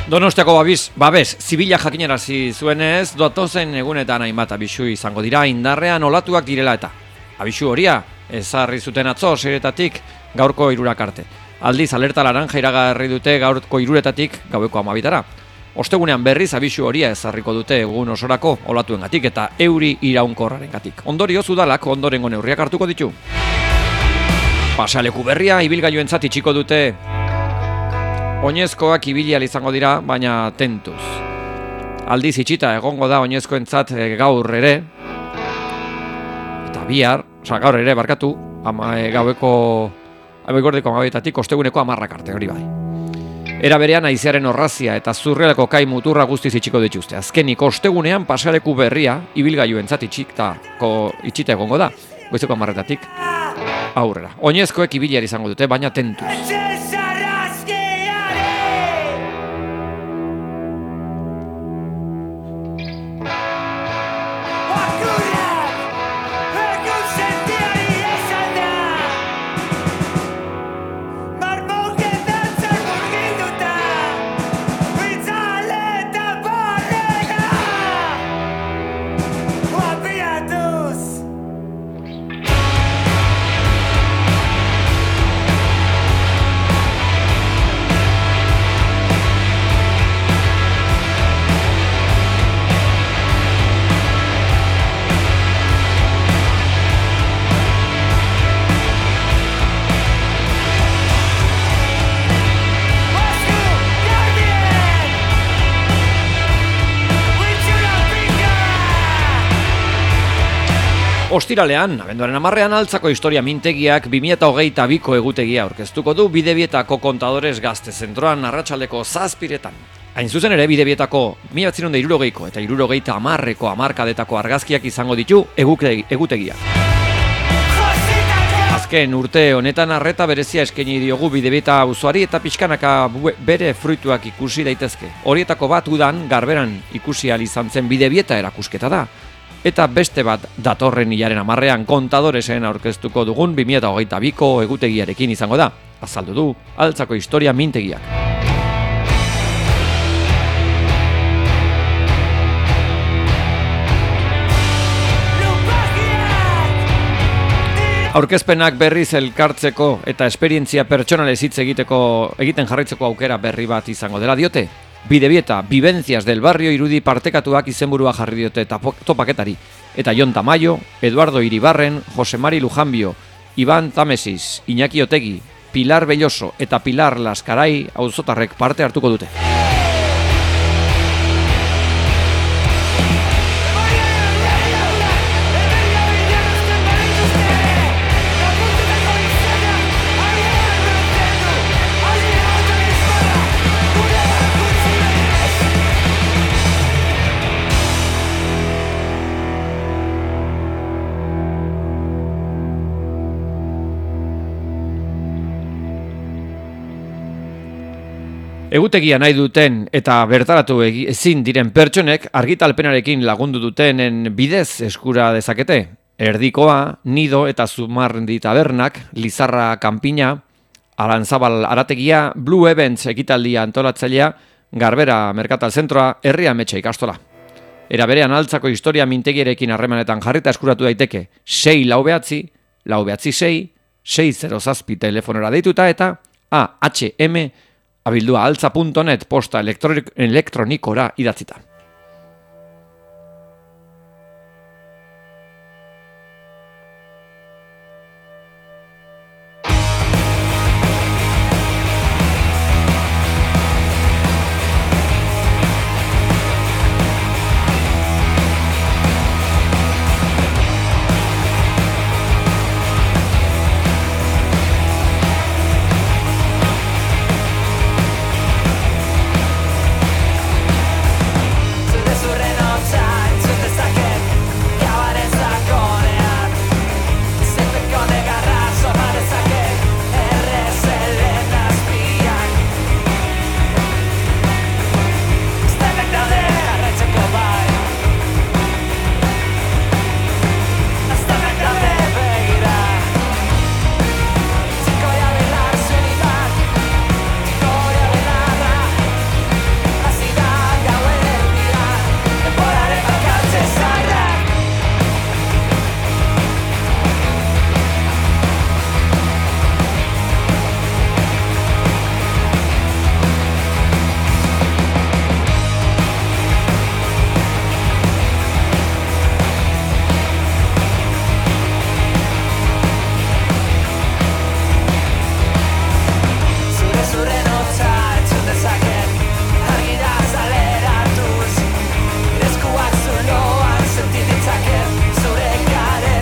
Donostiako babis, babes, zibila jakinarazi zuenez, datozen egunetan hainbat abisu izango dira indarrean olatuak direla eta. Abisu horia, ezarri zuten atzo seretatik gaurko hirurak arte. Aldiz, alerta laranja iragarri dute gaurko hiruretatik gaueko hamabitara. Ostegunean berriz abisu horia ezarriko dute egun osorako olatuengatik eta euri iraunkorrarengatik. Ondorioz udalak ondorengo neurriak hartuko ditu. Pasaleku berria ibilgailuentzat itxiko dute. Oinezkoak ibilial izango dira, baina tentuz. Aldiz itxita egongo da oinezkoentzat gaur ere, eta bihar, oza, gaur ere barkatu, ama, e, gaueko, abegordeko amabetatik osteguneko amarrak arte, hori bai. Era berean haizearen orrazia eta zurrelako kai muturra guztiz itxiko dituzte. Azkenik ostegunean pasaleku berria ibilgailuentzat itxitako itxita egongo da, goizeko amarretatik aurrera. Oinezkoek ibilial izango dute, baina tentuz. Ostiralean, abenduaren hamarrean altzako historia mintegiak bi mila hogeita biko egutegia aurkeztuko du Bidebietako Kontadores Gazte Zentroan arratsaldeko zazpiretan. Hain zuzen ere, Bidebietako mila bederatziehun eta hirurogeiko eta hirurogeita hamarreko hamarkadetako argazkiak izango ditu egutegia. Azken urte honetan arreta berezia eskaini diogu Bidebieta auzoari eta pixkanaka bere fruituak ikusi daitezke. Horietako bat udan garberan ikusi ahal izan zen Bidebieta erakusketa da. Eta beste bat datorren hilaren hamarrean Kontadoresen aurkeztuko dugun bi mila hogeita biko egutegiarekin izango da. Azaldu du altzako historia mintegiak. Aurkezpenak berriz elkartzeko eta esperientzia pertsonalez hitz egiteko egiten jarraitzeko aukera berri bat izango dela diote. Bidebieta, Vivencias del Barrio irudi partekatuak izenburua jarri diote topaketari. Eta Jon Tamayo, Eduardo Iribarren, Jose Mari Lujanbio, Iban Tamesis, Iñaki Otegi, Pilar Belloso eta Pilar Laskarai auzotarrek parte hartuko dute. Egutegia nahi duten eta bertaratu ezin diren pertsonek argitalpenarekin lagundu dutenen bidez eskura dezakete. Erdikoa, Nido eta Zumardi Tabernak, Lizarra Kanpina, Arantzabal Arategia, Blue Events ekitaldia antolatzailea, Garbera Merkatal Zentroa, Herri Ametxe ikastola. Era berean altzako historia mintegierekin harremanetan jarrita eskuratu daiteke sei lau behatzi, lau behatzi sei, sei zero zazpi telefonora deituta eta A H M abildua altza punto net posta elektronikora idatzita.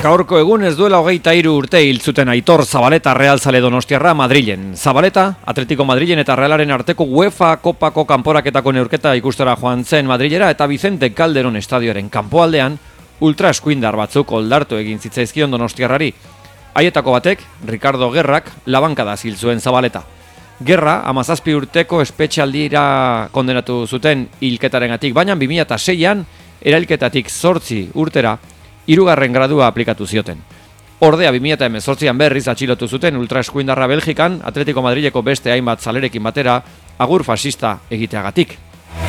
Gaurko egun ez duela hogeita hiru urte hil zuten Aitor Zabaleta Real Zale Donostiarra Madrilen. Zabaleta, Atletico Madrilen eta Realaren arteko UEFA Kopako kanporaketako neurketa ikustera joan zen Madrilera eta Vicente Calderón estadioaren kanpoaldean ultra eskuindar batzuk oldartu egin zitzaizkion Donostiarrari. Haietako batek, Ricardo Gerrak, labankada hil zuen Zabaleta. Gerra, hamazazpi urteko espetxealdira kondenatu zuten hilketarengatik, baina bi mila seian erailketatik zortzi urtera hirugarren gradua aplikatu zioten. Ordea bi mila hemezortzian berriz atxilotu zuten ultraeskuindarra Belgikan, Atletico Madrileko beste hainbat zalerekin batera, agur fascista egiteagatik.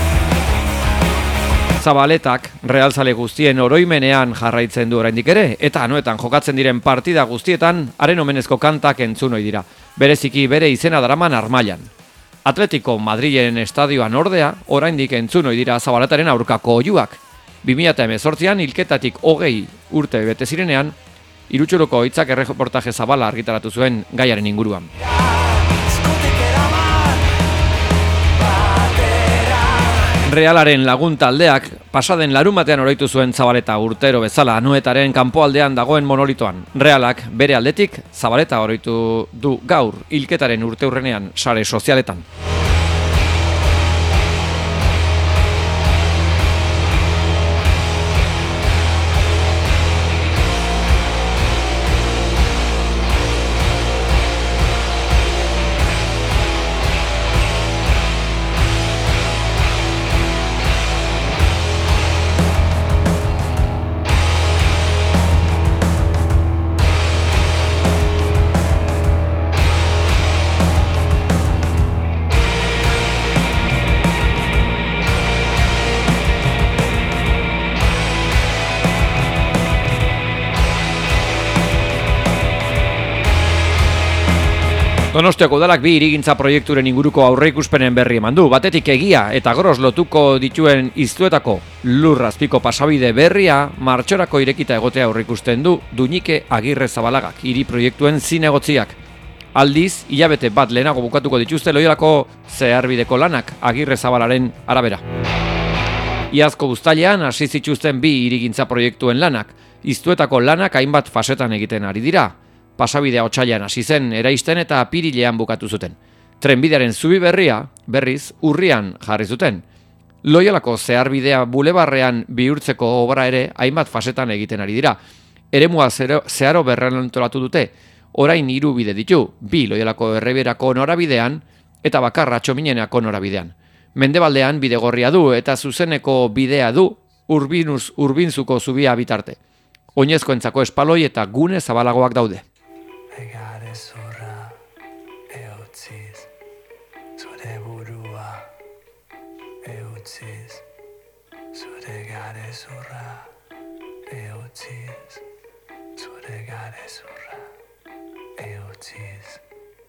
Zabaletak Real Zale guztien oroimenean jarraitzen du oraindik ere, eta anoetan jokatzen diren partida guztietan haren omenezko kantak entzun ohi dira, bereziki bere izena daraman Armailan. Atletico Madrilen estadioan ordea, oraindik entzun ohi dira Zabaletaren aurkako oihuak. bi mila hemezortzian hilketatik hogei urte bete zirenean, Irutxuruko hitzak erreportaje zabala argitaratu zuen gaiaren inguruan. Realaren lagun taldeak pasaden larumatean oroitu zuen Zabaleta urtero bezala Anoetaren kanpoaldean dagoen monolitoan. Realak bere aldetik Zabaleta oroitu du gaur hilketaren urteurrenean sare sozialetan. Donostiako udalak bi hirigintza proiekturen inguruko aurreikuspenen berri eman du. Batetik egia eta gros lotuko dituen iztuetako lurrazpiko pasabide berria martxorako irekita egotea aurreikusten du Duñike Agirre Zabalagak hiri proiektuen zinegotziak. Aldiz, hilabete bat lehenago bukatuko dituzte Loiolako zeharbideko lanak Agirre Zabalaren arabera. Iazko uztailean hasi zituzten bi hirigintza proiektuen lanak. Iztuetako lanak hainbat fasetan egiten ari dira. Pasabidea otsailean hasi zen eraisten eta apirilean bukatu zuten. Trenbidearen zubi berria, berriz, urrian jarri zuten. Loiolako zeharbidea bulebarrean bihurtzeko obra ere hainbat fasetan egiten ari dira. Eremua zeharo berrantolatu dute, orain hiru bide ditu, bi Loiolako erreberako norabidean eta bakarra Txominenako norabidean. Mendebaldean bidegorria du eta zuzeneko bidea du urbinuz urbinzuko zubia bitarte. Oinezkoentzako espaloi eta gune zabalagoak daude. Zorra eutziz, zure burua eutziz, zure garezurra eutziz, zure garezurra eutziz.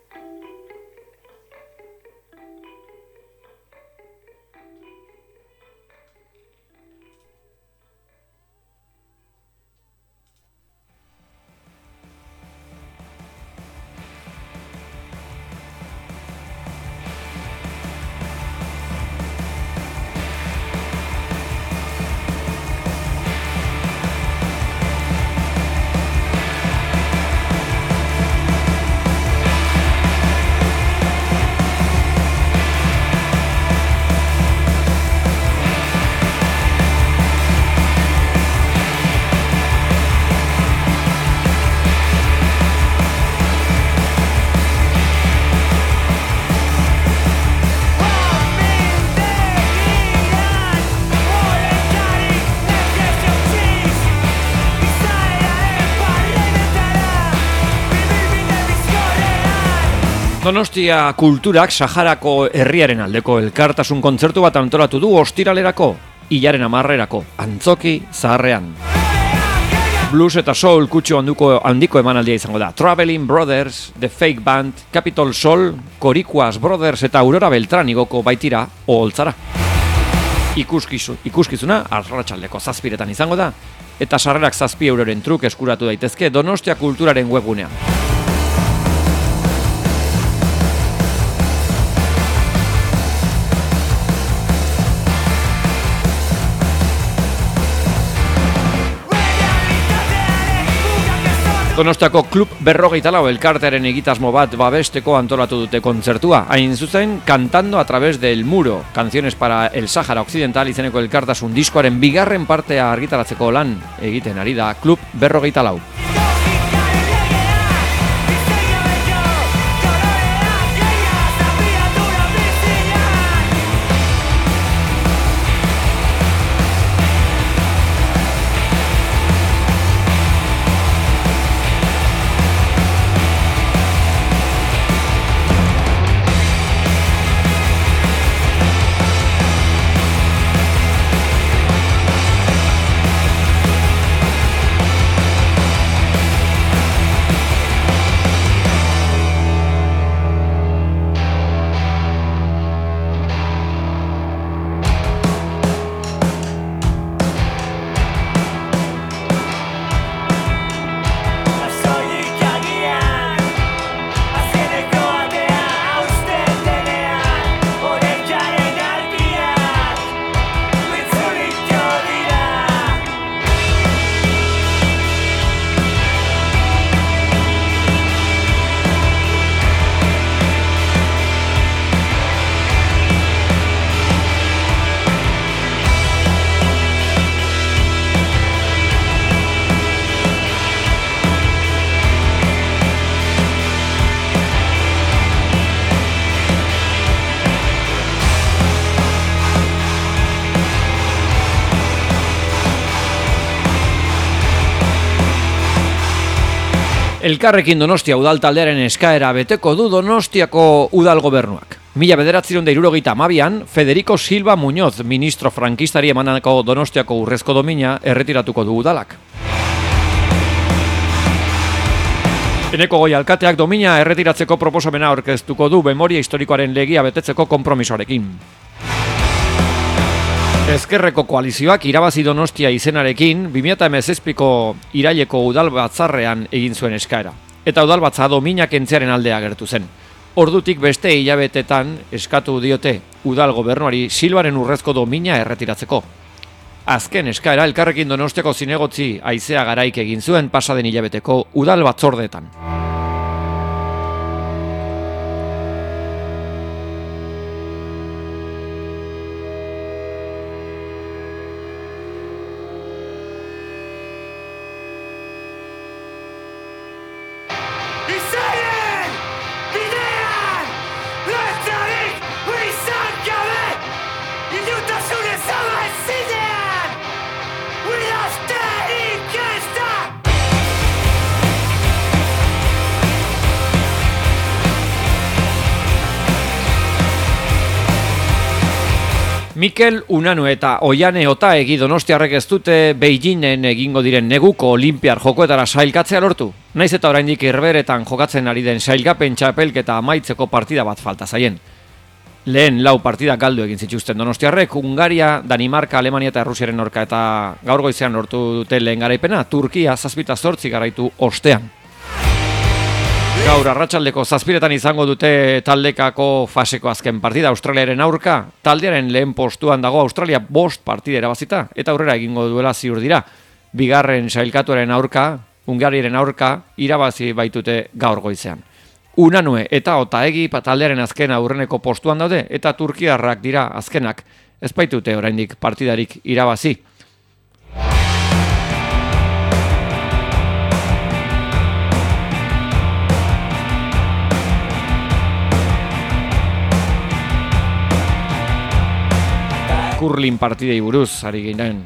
Donostia Kulturak Saharako herriaren aldeko elkartasun kontzertu bat antolatu du ostiralerako, hilaren hamarrerako, Antzoki Zaharrean. Blues eta soul kutxo handuko handiko emanaldia izango da. Traveling Brothers, The Fake Band, Capitol Soul, Korikuas Brothers eta Aurora Beltran igoko baitira oholtzara. Ikuskizu, ikuskizuna arratsaldeko zazpiretan izango da, eta sarrerak zazpi euroren truk eskuratu daitezke Donostia Kulturaren webgunean. Donostiako Klub berrogeita lau elkartearen egitasmo bat babesteko antolatu dute kontzertua. Hain zuzen, Cantando a través del muro, canciones para el Sahara Occidental izeneko elkartasun diskoaren bigarren partea argitaratzeko lan egiten ari da Klub berrogeita lau. Elkarrekin Donostia udal taldearen eskaera beteko du Donostiako udal gobernuak. Mila bederatziehun eta hirurogeita hamabian, Federico Silva Muñoz, ministro frankistari emanako Donostiako urrezko domina erretiratuko du udalak. Eneko Goi alkateak domina erretiratzeko proposamena aurkeztuko du memoria historikoaren legia betetzeko konpromisoarekin. Ezkerreko koalizioak irabazi Donostia izenarekin bi mila hamazazpiko iraileko udal batzarrean egin zuen eskaera. Eta udal batza domina kentzearen aldea agertu zen. Ordutik beste hilabetetan eskatu diote udal gobernuari Silvaren urrezko domina erretiratzeko. Azken eskaera Elkarrekin Donostiako zinegotzi Aizea Garaik egin zuen pasaden hilabeteko udal batzordeetan. Mikel Unanu eta Oiane Otaegi donostiarrek ez dute Beijingen egingo diren neguko Olimpiar jokoetara sailkatzea lortu. Naiz eta oraindik Herberetan jokatzen ari den sailkapen txapelketa amaitzeko partida bat falta zaien. Lehen lau partida galdu egin zituzten donostiarrek, Hungaria, Danimarka, Alemania eta Errusiaren aurka, eta gaur goizean lortu dute lehen garaipena, Turkia zazpita zortzi garaitu ostean. Gaur arratsaldeko zazpiretan izango dute taldekako faseko azken partida Australiaren aurka. Taldearen lehen postuan dago Australia bost partida erabazita eta aurrera egingo duela ziur dira. Bigarren sailkatuaren aurka, Hungariaren aurka, irabazi baitute gaur goizean. Unanue eta Otaegi taldearen azken aurreneko postuan daude eta turkiarrak dira azkenak. Ez baitute oraindik partidarik irabazi. Curling partidei buruz ari ginen.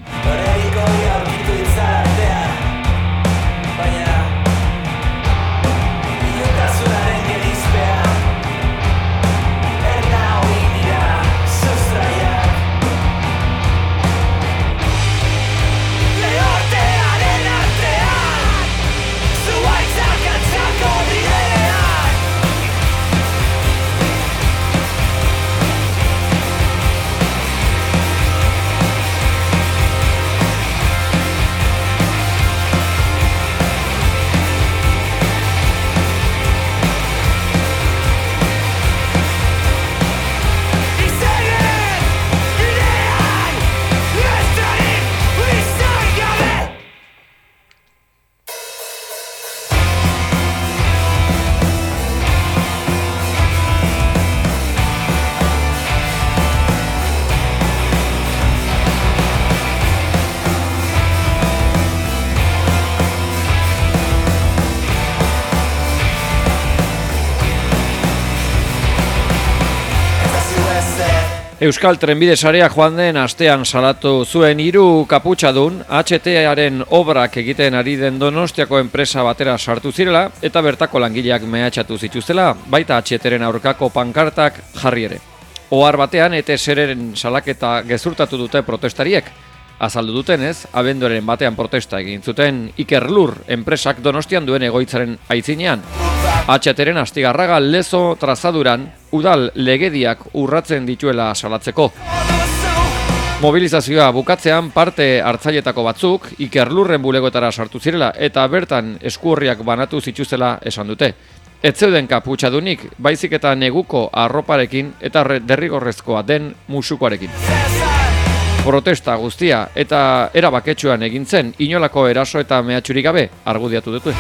Euskal Trenbide Sarea joan den astean salatu zuen hiru kaputxadun H T-aren obrak egiten ari den Donostiako enpresa batera sartu zirela eta bertako langileak mehatxatu zituztela, baita H T-ren aurkako pankartak jarri ere. Ohar batean E T S-ren salaketa gezurtatu dute protestariek. Azaldu dutenez, abenduaren batean protesta egin zuten Ikerlur enpresak Donostian duen egoitzaren aitzinean. H T-ren Astigarraga Lezo trazaduran udal legediak urratzen dituela salatzeko. Mobilizazioa bukatzean parte hartzailetako batzuk Ikerlurren bulegoetara sartu zirela eta bertan eskuorriak banatu zituztela esan dute. Ez zeuden kaputxadunik, baizik eta neguko arroparekin eta derrigorrezkoa den musukoarekin. Protesta guztia eta erabaketsuan egin zen inolako eraso eta mehatxurik gabe argudiatu dute.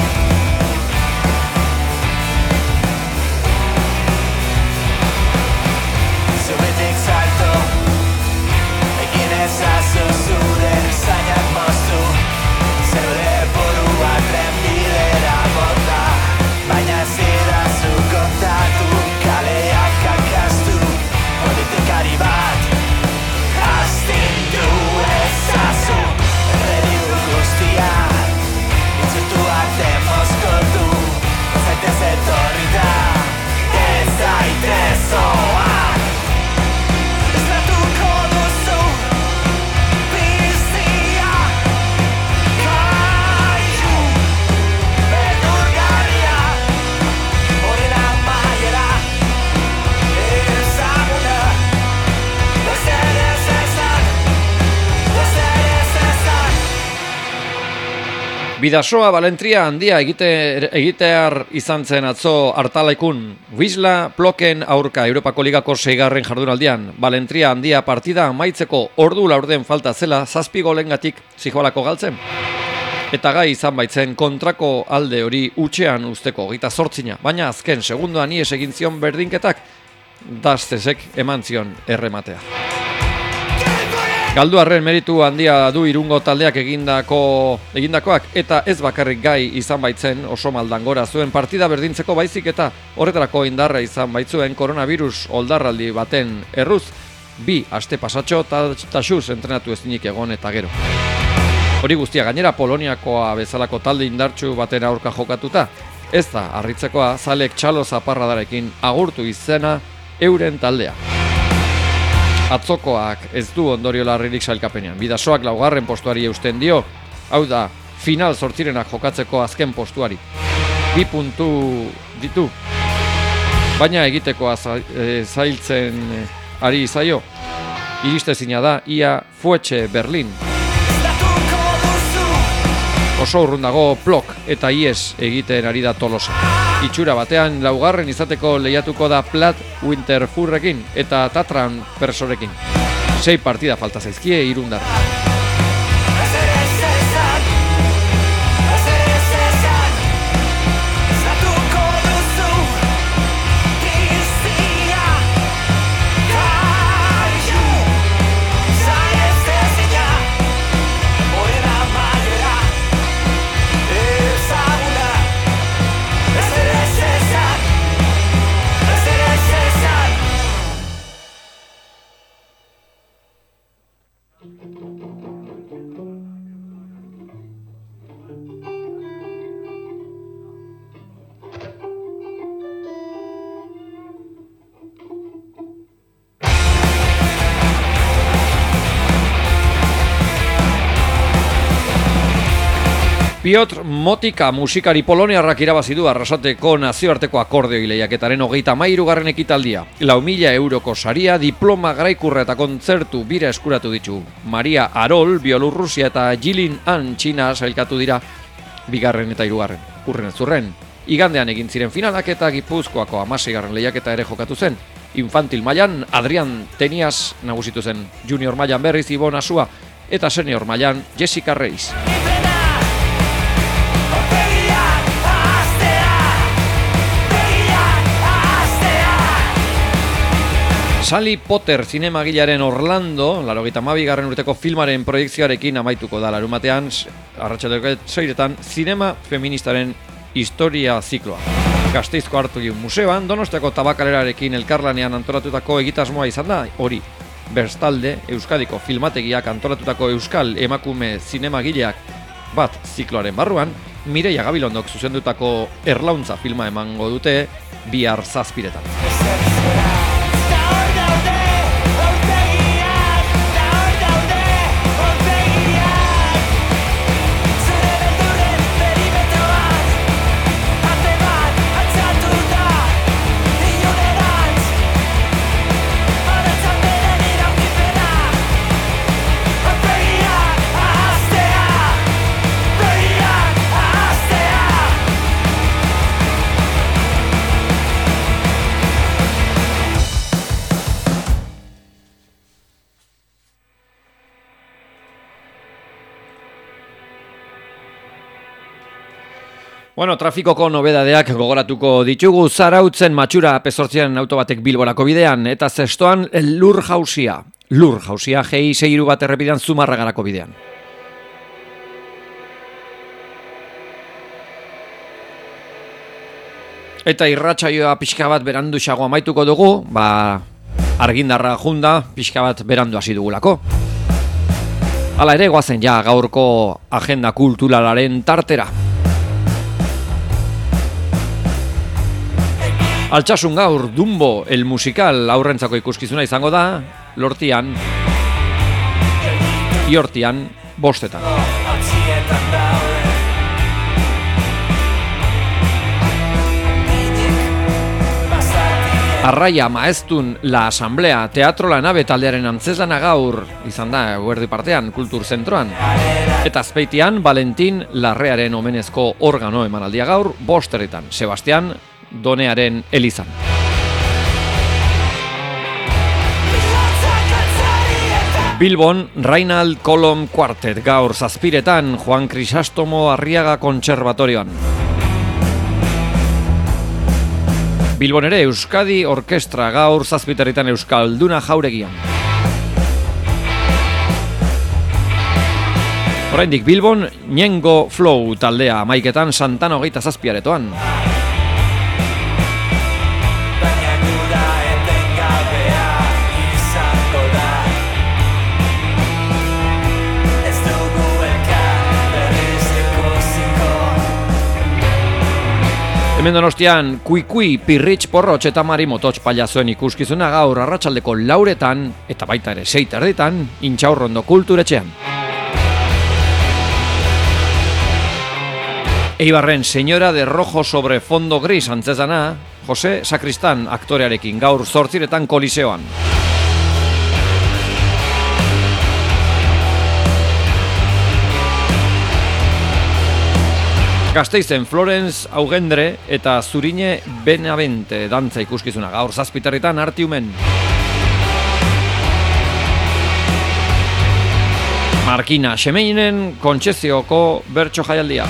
Bidasoa balentria handia egite, egitear izan zen atzo Artalaikun. Wisla Ploken aurka Europako Ligako seigarren jardunaldian. Balentria handia partida amaitzeko ordu laurden falta zela zazpi golengatik zijoalako galtzen. Eta gai izan baitzen kontrako alde hori utxean usteko gita zortzina. Baina azken segundoan ies egin zion berdinketak daztezek eman zion errematea. Galduarren meritu handia du Irungo taldeak egindako egindakoak eta ez bakarrik gai izan baitzen oso maldangora zuen partida berdintzeko baizik eta horretarako indarra izan baitzuen koronavirus oldarraldi baten erruz bi aste pasatxo taxuz entrenatu ezinik egon eta gero. Hori guztia gainera Poloniakoa bezalako talde indartsu baten aurka jokatuta, ez da harritzekoa zalek txalo zaparradarekin agurtu izena euren taldea. Atzokoak ez du ondorio larririk sailkapenean. Bidasoak laugarren postuari eusten dio, hau da, final zortzirenak jokatzeko azken postuari. Bi puntu ditu, baina egitekoa zailtzen ari zaio. Iristezina da, ia Fuetxe Berlin. Oso urrun dago Plok eta Ies egiten ari da Tolosa. Itxura batean laugarren izateko lehiatuko da Plat Winterfurrekin eta Tatran Persorekin. Sei partida falta zaizkie Irundar. Piotr Motika musikari poloniarrak irabazi du Arrasateko nazioarteko akordeoi lehiaketaren hogeita hamairugarren ekitaldia. Lau mila euroko saria, diploma garaikurra eta kontzertu bira eskuratu ditu. Maria Arol, Bielorrusia eta Jilin Han Txina sailkatu dira bigarren eta hirugarren. Urren ez zurren, igandean egin ziren finalak eta Gipuzkoako hamaseigarren lehiaketa ere jokatu zen. Infantil mailan Adrian Tenias nagusitu zen, junior mailan berriz Ibon Asua eta senior mailan Jessica Reis. Sally Potter zinemagilaren Orlando, laurogeita hamabigarren urteko filmaren proiekzioarekin amaituko da larumatean, arratsaldeko seiretan, zinema feministaren historia zikloa. Gasteizko Artegi Museoan, Donostiako Tabakalerarekin elkarlanean antolatutako egitasmoa izan da, hori. Bestalde, Euskadiko Filmategiak antolatutako Euskal Emakume Zinemagileak bat zikloaren barruan, Mireia Gabilondok zuzendutako Erlauntza filma emango dute bihar zazpiretan. Bueno, trafikoko nobedadeak gogoratuko ditugu. Zarautzen matxura pezortziaren auto batek Bilborako bidean, eta zestoan lur jausia. Lur jausia G I sei bat errepidean Zumarragarako bidean. Eta irratsaioa pixka bat berandu xago amaituko dugu, ba, argindarra junda pixka bat berandu hasi dugulako. Hala ere, goazen ja gaurko agenda kulturalaren tartera. Altsasun gaur Dumbo el musikal aurrentzako ikuskizuna izango da, Lortian, Iortian, bostetan. Arraia Maeztun La Asamblea Teatro La Nave taldearen antzezlana gaur izan da eguerdi partean Kultur Zentroan. Eta Azpeitian Valentin Larrearen omenezko organo emanaldia gaur bosterritan, Sebastian Donearen elizan. Bilbon Reinald Colom Quartet gaur zazpiretan Juan Crisastomo Arriaga Kontserbatorioan. Bilbon ere Euskadi Orkestra gaur zazpiterritan Euskalduna Jauregian. Oraindik Bilbon Ñengo Flow taldea amaiketan Santano geita zazpiaretoan. Hemen Donostian, Kuikui, Pirritx, Porrotx eta Mari Mototx pailazoen ikuskizuna gaur arratsaldeko lauretan eta baita ere sei terditan Intxaurrondo Kulturetxean. Eibarren Señora de Rojo sobre fondo gris antzezana, Jose Sakristán aktorearekin gaur zortziretan Koliseoan. Gasteizen Florence Augendre eta Zurine Benavente dantza ikuskizuna gaur zazpitarritan Artiumen. Markina Xemeinen Kontxezioko bertso jaialdia.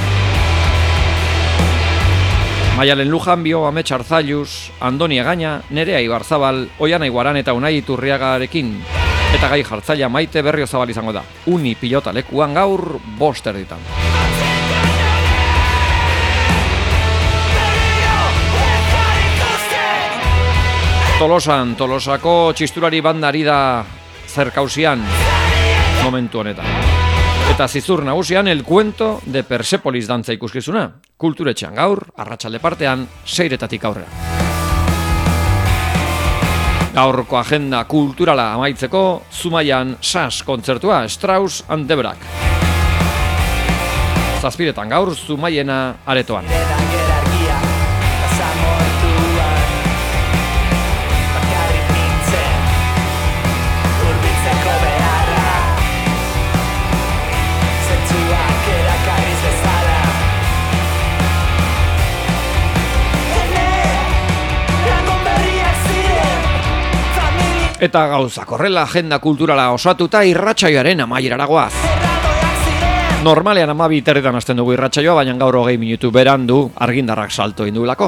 Maialen Lujanbio, Amets Arzalluz, Andoni Agaña, Nerea Ibarzabal, Oiana Iguaran eta Unai Iturriagarekin. Eta gai jartzaile Maite Berriozabal izango da. Uni pilota lekuan gaur bosterditan. Tolosan, Tolosako txisturari bandari da zerkausian momentu honetan. Eta zizur nagusian El Cuento de Persepolis dantza ikuskizuna. Kulturetxean gaur, arratsalde partean, seiretatik aurrera. Gaurko agenda kulturala amaitzeko, Zumaian Sas kontzertua, Strauss and Debrak. Zazpiretan gaur, Zumaiena aretoan. Eta gauzak horrela agenda kulturala osatuta irratsaioaren amaierara goaz. Normalean amabi terretan hasten dugu irratsaioa, baina gaur hogei minutu berandu argindarrak salto indulako.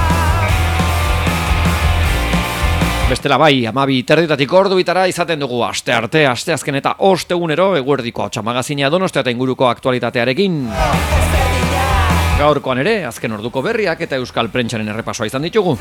Bestela bai, amabi terretatik ordu bitara izaten dugu aste arte, aste azken eta ostegunero eguerdiko txamagazina Donostia eta inguruko aktualitatearekin. Gaurkoan ere, azken orduko berriak eta euskal prentsaren errepasoa izan ditugu.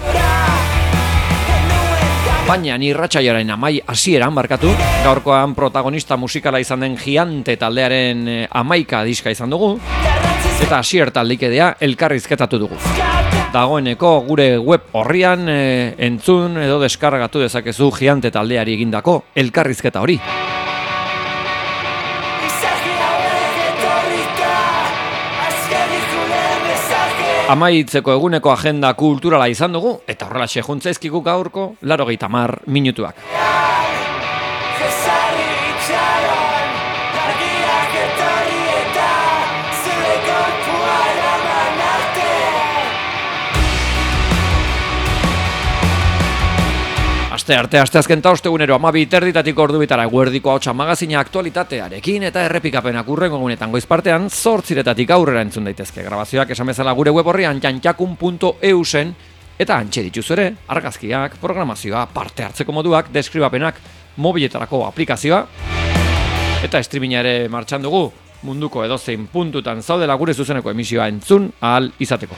Baina irratsaioaren amai hasieran barkatu, gaurkoan protagonista musikala izan den Giante taldearen hamaika diska izan dugu, eta hasier taldeikidea elkarrizketatu dugu. Dagoeneko gure web orrian e, entzun edo deskargatu dezakezu Giante taldeari egindako elkarrizketa hori. Amaitzeko eguneko agenda kulturala izan dugu, eta horrelaxe juntzaizkigu gaurko laurogeita hamar minutuak. Aste arte, aste azken ta ostegunero amabi terditatik ordu bitara eguerdiko ahotsa magazina aktualitatearekin eta errepikapenak urrengo egunetan goiz partean zortziretatik aurrera entzun daitezke. Grabazioak esan bezala gure web horrian jantjakun puntu e u zen eta antxe dituzu ere argazkiak, programazioa, parte hartzeko moduak, deskribapenak, mobiletarako aplikazioa eta streaminga ere martxan dugu munduko edozein puntutan zaudela gure zuzeneko emisioa entzun ahal izateko.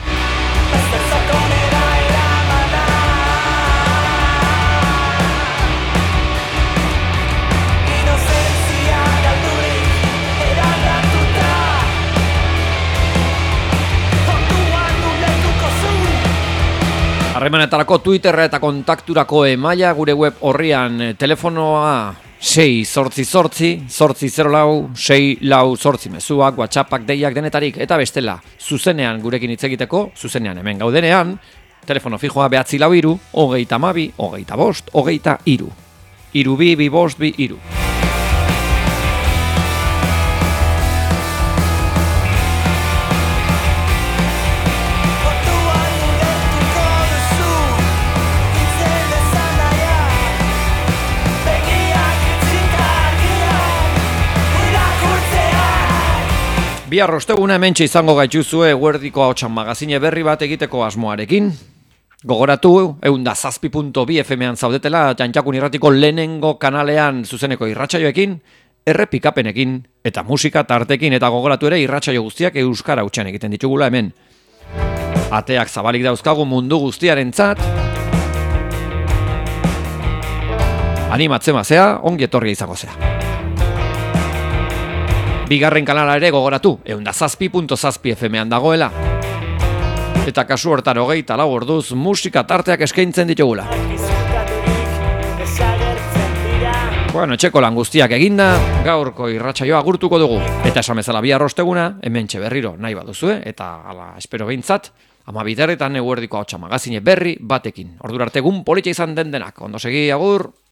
Harremanetarako Twitterra eta kontakturako emaila gure web horrian telefonoa sei zortzi zortzi, zortzi zero lau, sei lau zortzi mezuak, whatsappak, deiak denetarik eta bestela zuzenean gurekin hitz egiteko, zuzenean hemen gaudenean, telefono fijoa behatzi lau iru, hogeita amabi, hogeita bost, hogeita iru. Iru bi, bi bost, bi iru. Bihar osteguna hementxe izango gaituzue eguerdiko ahotsan magazine berri bat egiteko asmoarekin. Gogoratu, ehun zazpi puntu bi F M-an zaudetela, Jantjakun irratiko lehenengo kanalean zuzeneko irratsaioekin, errepikapenekin eta musika tartekin, eta gogoratu ere irratsaio guztiak euskara hutsean egiten ditugula hemen. Ateak zabalik dauzkagu mundu guztiarentzat. Animatzen bazea, ongi etorria izango zea. Bigarren kanala ere gogoratu, ehun zazpi puntu zazpi F M-an dagoela. Eta kasu hortan hogeita lau orduz musika tarteak eskaintzen ditugula. Bueno, etxeko lan guztiak eginda, gaurko irratsaioa agurtuko dugu. Eta esan bezala bihar osteguna, hementxe berriro nahi baduzue, eta ala espero behintzat, amabi terretan eguerdiko ahotsa magazine berri batekin. Ordura arte egun politxa izan den denak. Ondo segi, agur!